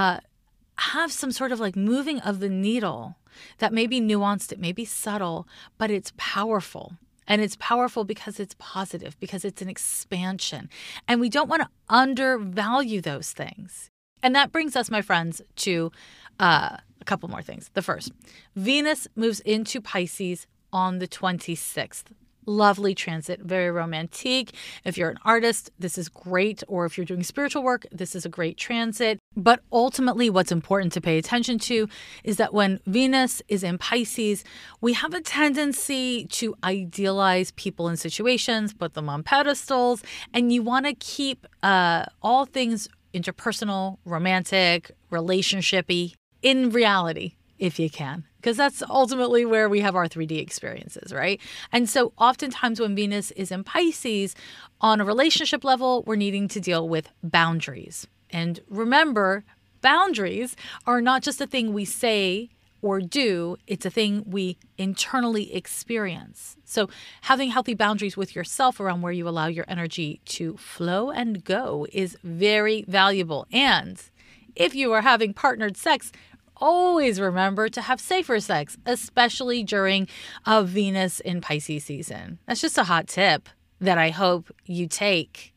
A: have some sort of moving of the needle that may be nuanced, it may be subtle, but it's powerful. And it's powerful because it's positive, because it's an expansion. And we don't want to undervalue those things. And that brings us, my friends, to a couple more things. The first, Venus moves into Pisces on the 26th. Lovely transit, very romantic. If you're an artist, this is great. Or if you're doing spiritual work, this is a great transit. But ultimately, what's important to pay attention to is that when Venus is in Pisces, we have a tendency to idealize people and situations, put them on pedestals, and you want to keep all things interpersonal, romantic, relationship-y in reality, if you can, because that's ultimately where we have our 3D experiences, right? And so oftentimes when Venus is in Pisces, on a relationship level, we're needing to deal with boundaries. And remember, boundaries are not just a thing we say or do, it's a thing we internally experience. So having healthy boundaries with yourself around where you allow your energy to flow and go is very valuable. And if you are having partnered sex, always remember to have safer sex, especially during a Venus in Pisces season. That's just a hot tip that I hope you take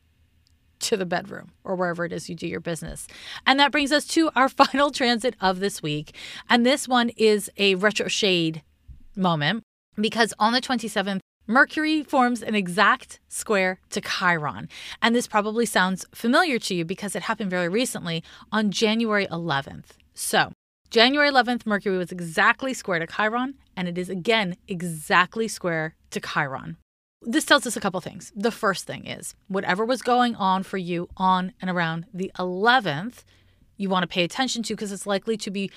A: to the bedroom or wherever it is you do your business. And that brings us to our final transit of this week. And this one is a retrograde moment because on the 27th, Mercury forms an exact square to Chiron. And this probably sounds familiar to you because it happened very recently on January 11th. So January 11th, Mercury was exactly square to Chiron, and it is again exactly square to Chiron. This tells us a couple things. The first thing is whatever was going on for you on and around the 11th, you want to pay attention to because it's likely to be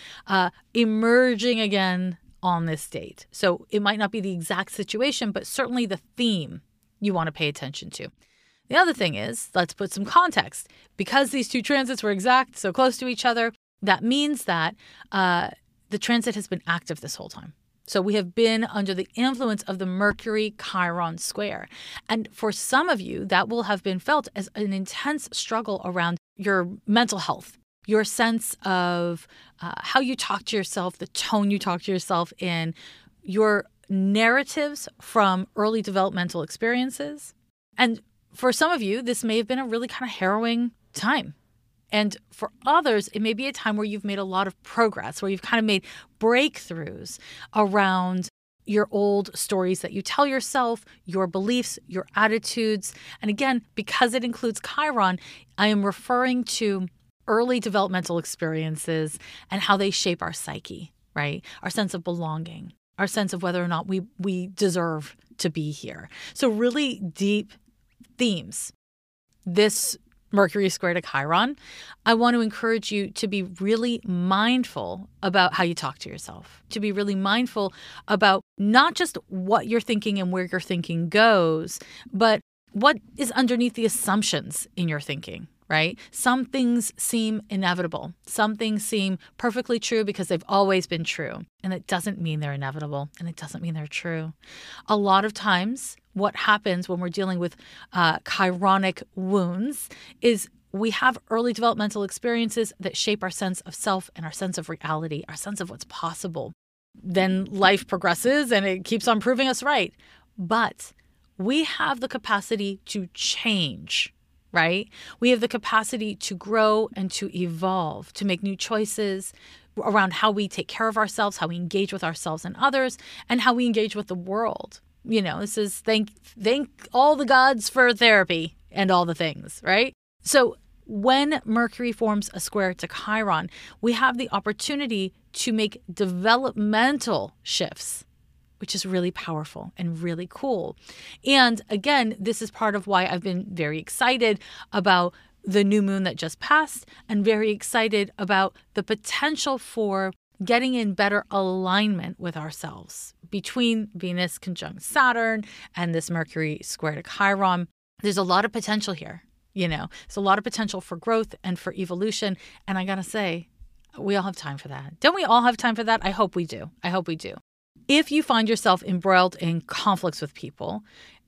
A: emerging again on this date. So it might not be the exact situation, but certainly the theme you want to pay attention to. The other thing is, let's put some context. Because these two transits were exact, so close to each other, that means that the transit has been active this whole time. So we have been under the influence of the Mercury-Chiron square. And for some of you, that will have been felt as an intense struggle around your mental health, your sense of how you talk to yourself, the tone you talk to yourself in, your narratives from early developmental experiences. And for some of you, this may have been a really kind of harrowing time. And for others, it may be a time where you've made a lot of progress, where you've kind of made breakthroughs around your old stories that you tell yourself, your beliefs, your attitudes. And again, because it includes Chiron, I am referring to early developmental experiences and how they shape our psyche, right? Our sense of belonging, our sense of whether or not we deserve to be here. So really deep themes. This Mercury square to Chiron, I want to encourage you to be really mindful about how you talk to yourself, to be really mindful about not just what you're thinking and where your thinking goes, but what is underneath the assumptions in your thinking, right? Some things seem inevitable. Some things seem perfectly true because they've always been true. And it doesn't mean they're inevitable, and it doesn't mean they're true. A lot of times, what happens when we're dealing with chironic wounds is we have early developmental experiences that shape our sense of self and our sense of reality, our sense of what's possible. Then life progresses and it keeps on proving us right. But we have the capacity to change, right? We have the capacity to grow and to evolve, to make new choices around how we take care of ourselves, how we engage with ourselves and others, and how we engage with the world. You know, this is thank all the gods for therapy and all the things, right? So when Mercury forms a square to Chiron, we have the opportunity to make developmental shifts, which is really powerful and really cool. And again, this is part of why I've been very excited about the new moon that just passed and very excited about the potential for getting in better alignment with ourselves between Venus conjunct Saturn and this Mercury square to Chiron. There's a lot of potential here. You know, there's a lot of potential for growth and for evolution. And I got to say, we all have time for that. Don't we all have time for that? I hope we do. I hope we do. If you find yourself embroiled in conflicts with people,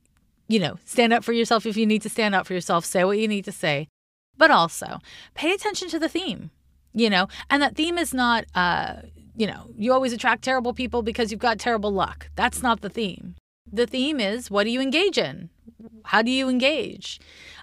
A: you know, stand up for yourself if you need to stand up for yourself, say what you need to say, but also pay attention to the theme, you know, and that theme is not, you know, you always attract terrible people because you've got terrible luck. That's not the theme. The theme is, what do you engage in? How do you engage?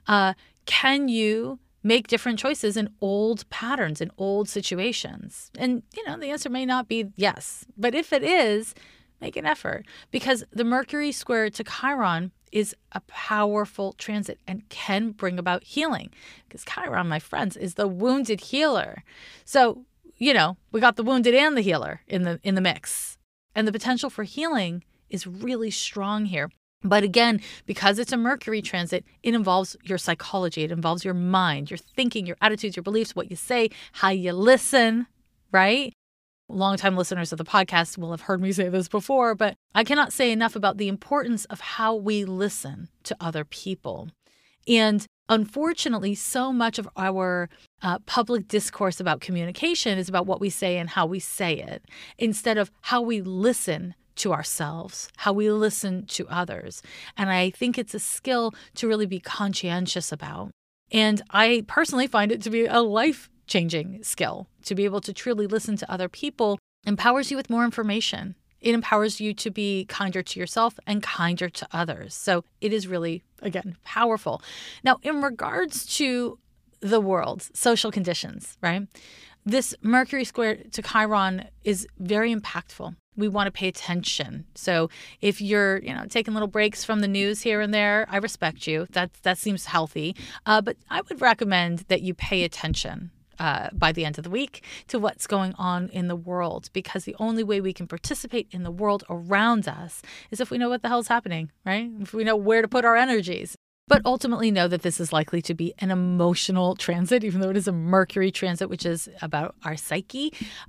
A: Can you make different choices in old patterns, in old situations? And, you know, the answer may not be yes. But if it is, make an effort, because the Mercury square to Chiron is a powerful transit and can bring about healing, because Chiron, my friends, is the wounded healer. So, we got the wounded and the healer in the mix, and the potential for healing is really strong here. But again, because it's a Mercury transit, it involves your psychology. It involves your mind, your thinking, your attitudes, your beliefs, what you say, how you listen, right? Longtime listeners of the podcast will have heard me say this before, but I cannot say enough about the importance of how we listen to other people. And unfortunately, so much of our public discourse about communication is about what we say and how we say it, instead of how we listen to ourselves, how we listen to others. And I think it's a skill to really be conscientious about. And I personally find it to be a life-changing skill. To be able to truly listen to other people empowers you with more information. It empowers you to be kinder to yourself and kinder to others. So it is really, again, powerful. Now, in regards to the world, social conditions, right? This Mercury square to Chiron is very impactful. We want to pay attention. So if you're, taking little breaks from the news here and there, I respect you. That seems healthy. But I would recommend that you pay attention by the end of the week to what's going on in the world, because the only way we can participate in the world around us is if we know what the hell's happening, right? If we know where to put our energies. But ultimately know that this is likely to be an emotional transit, even though it is a Mercury transit, which is about our psyche.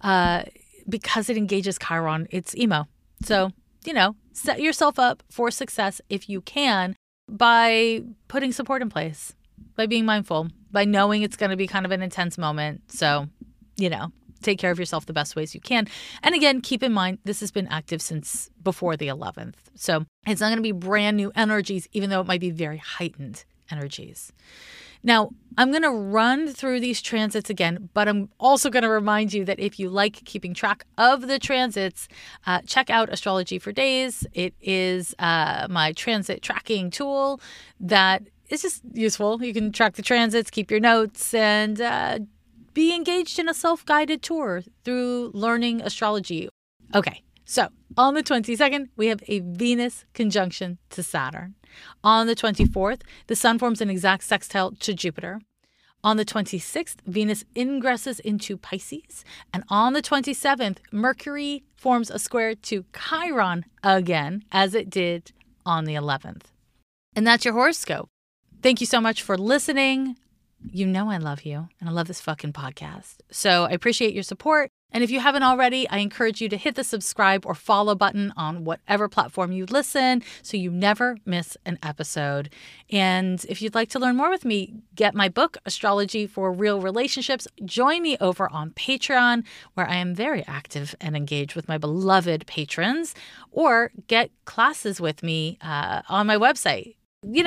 A: Because it engages Chiron, it's emo. So, set yourself up for success if you can by putting support in place, by being mindful, by knowing it's going to be kind of an intense moment. So, take care of yourself the best ways you can. And again, keep in mind, this has been active since before the 11th. So it's not going to be brand new energies, even though it might be very heightened energies. Now, I'm going to run through these transits again, but I'm also going to remind you that if you like keeping track of the transits, check out Astrology for Days. It is my transit tracking tool that is just useful. You can track the transits, keep your notes, and be engaged in a self-guided tour through learning astrology. Okay, so on the 22nd, we have a Venus conjunction to Saturn. On the 24th, the Sun forms an exact sextile to Jupiter. On the 26th, Venus ingresses into Pisces. And on the 27th, Mercury forms a square to Chiron again, as it did on the 11th. And that's your horoscope. Thank you so much for listening. You know I love you, and I love this fucking podcast. So I appreciate your support. And if you haven't already, I encourage you to hit the subscribe or follow button on whatever platform you listen so you never miss an episode. And if you'd like to learn more with me, get my book, Astrology for Real Relationships. Join me over on Patreon, where I am very active and engaged with my beloved patrons, or get classes with me on my website.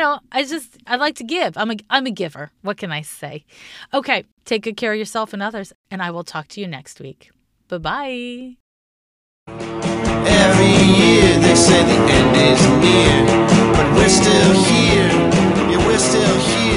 A: I like to give. I'm a giver. What can I say? Okay, take good care of yourself and others, and I will talk to you next week. Bye-bye.
C: Every year they say the end is near, but we're still here. Yeah, we're still here.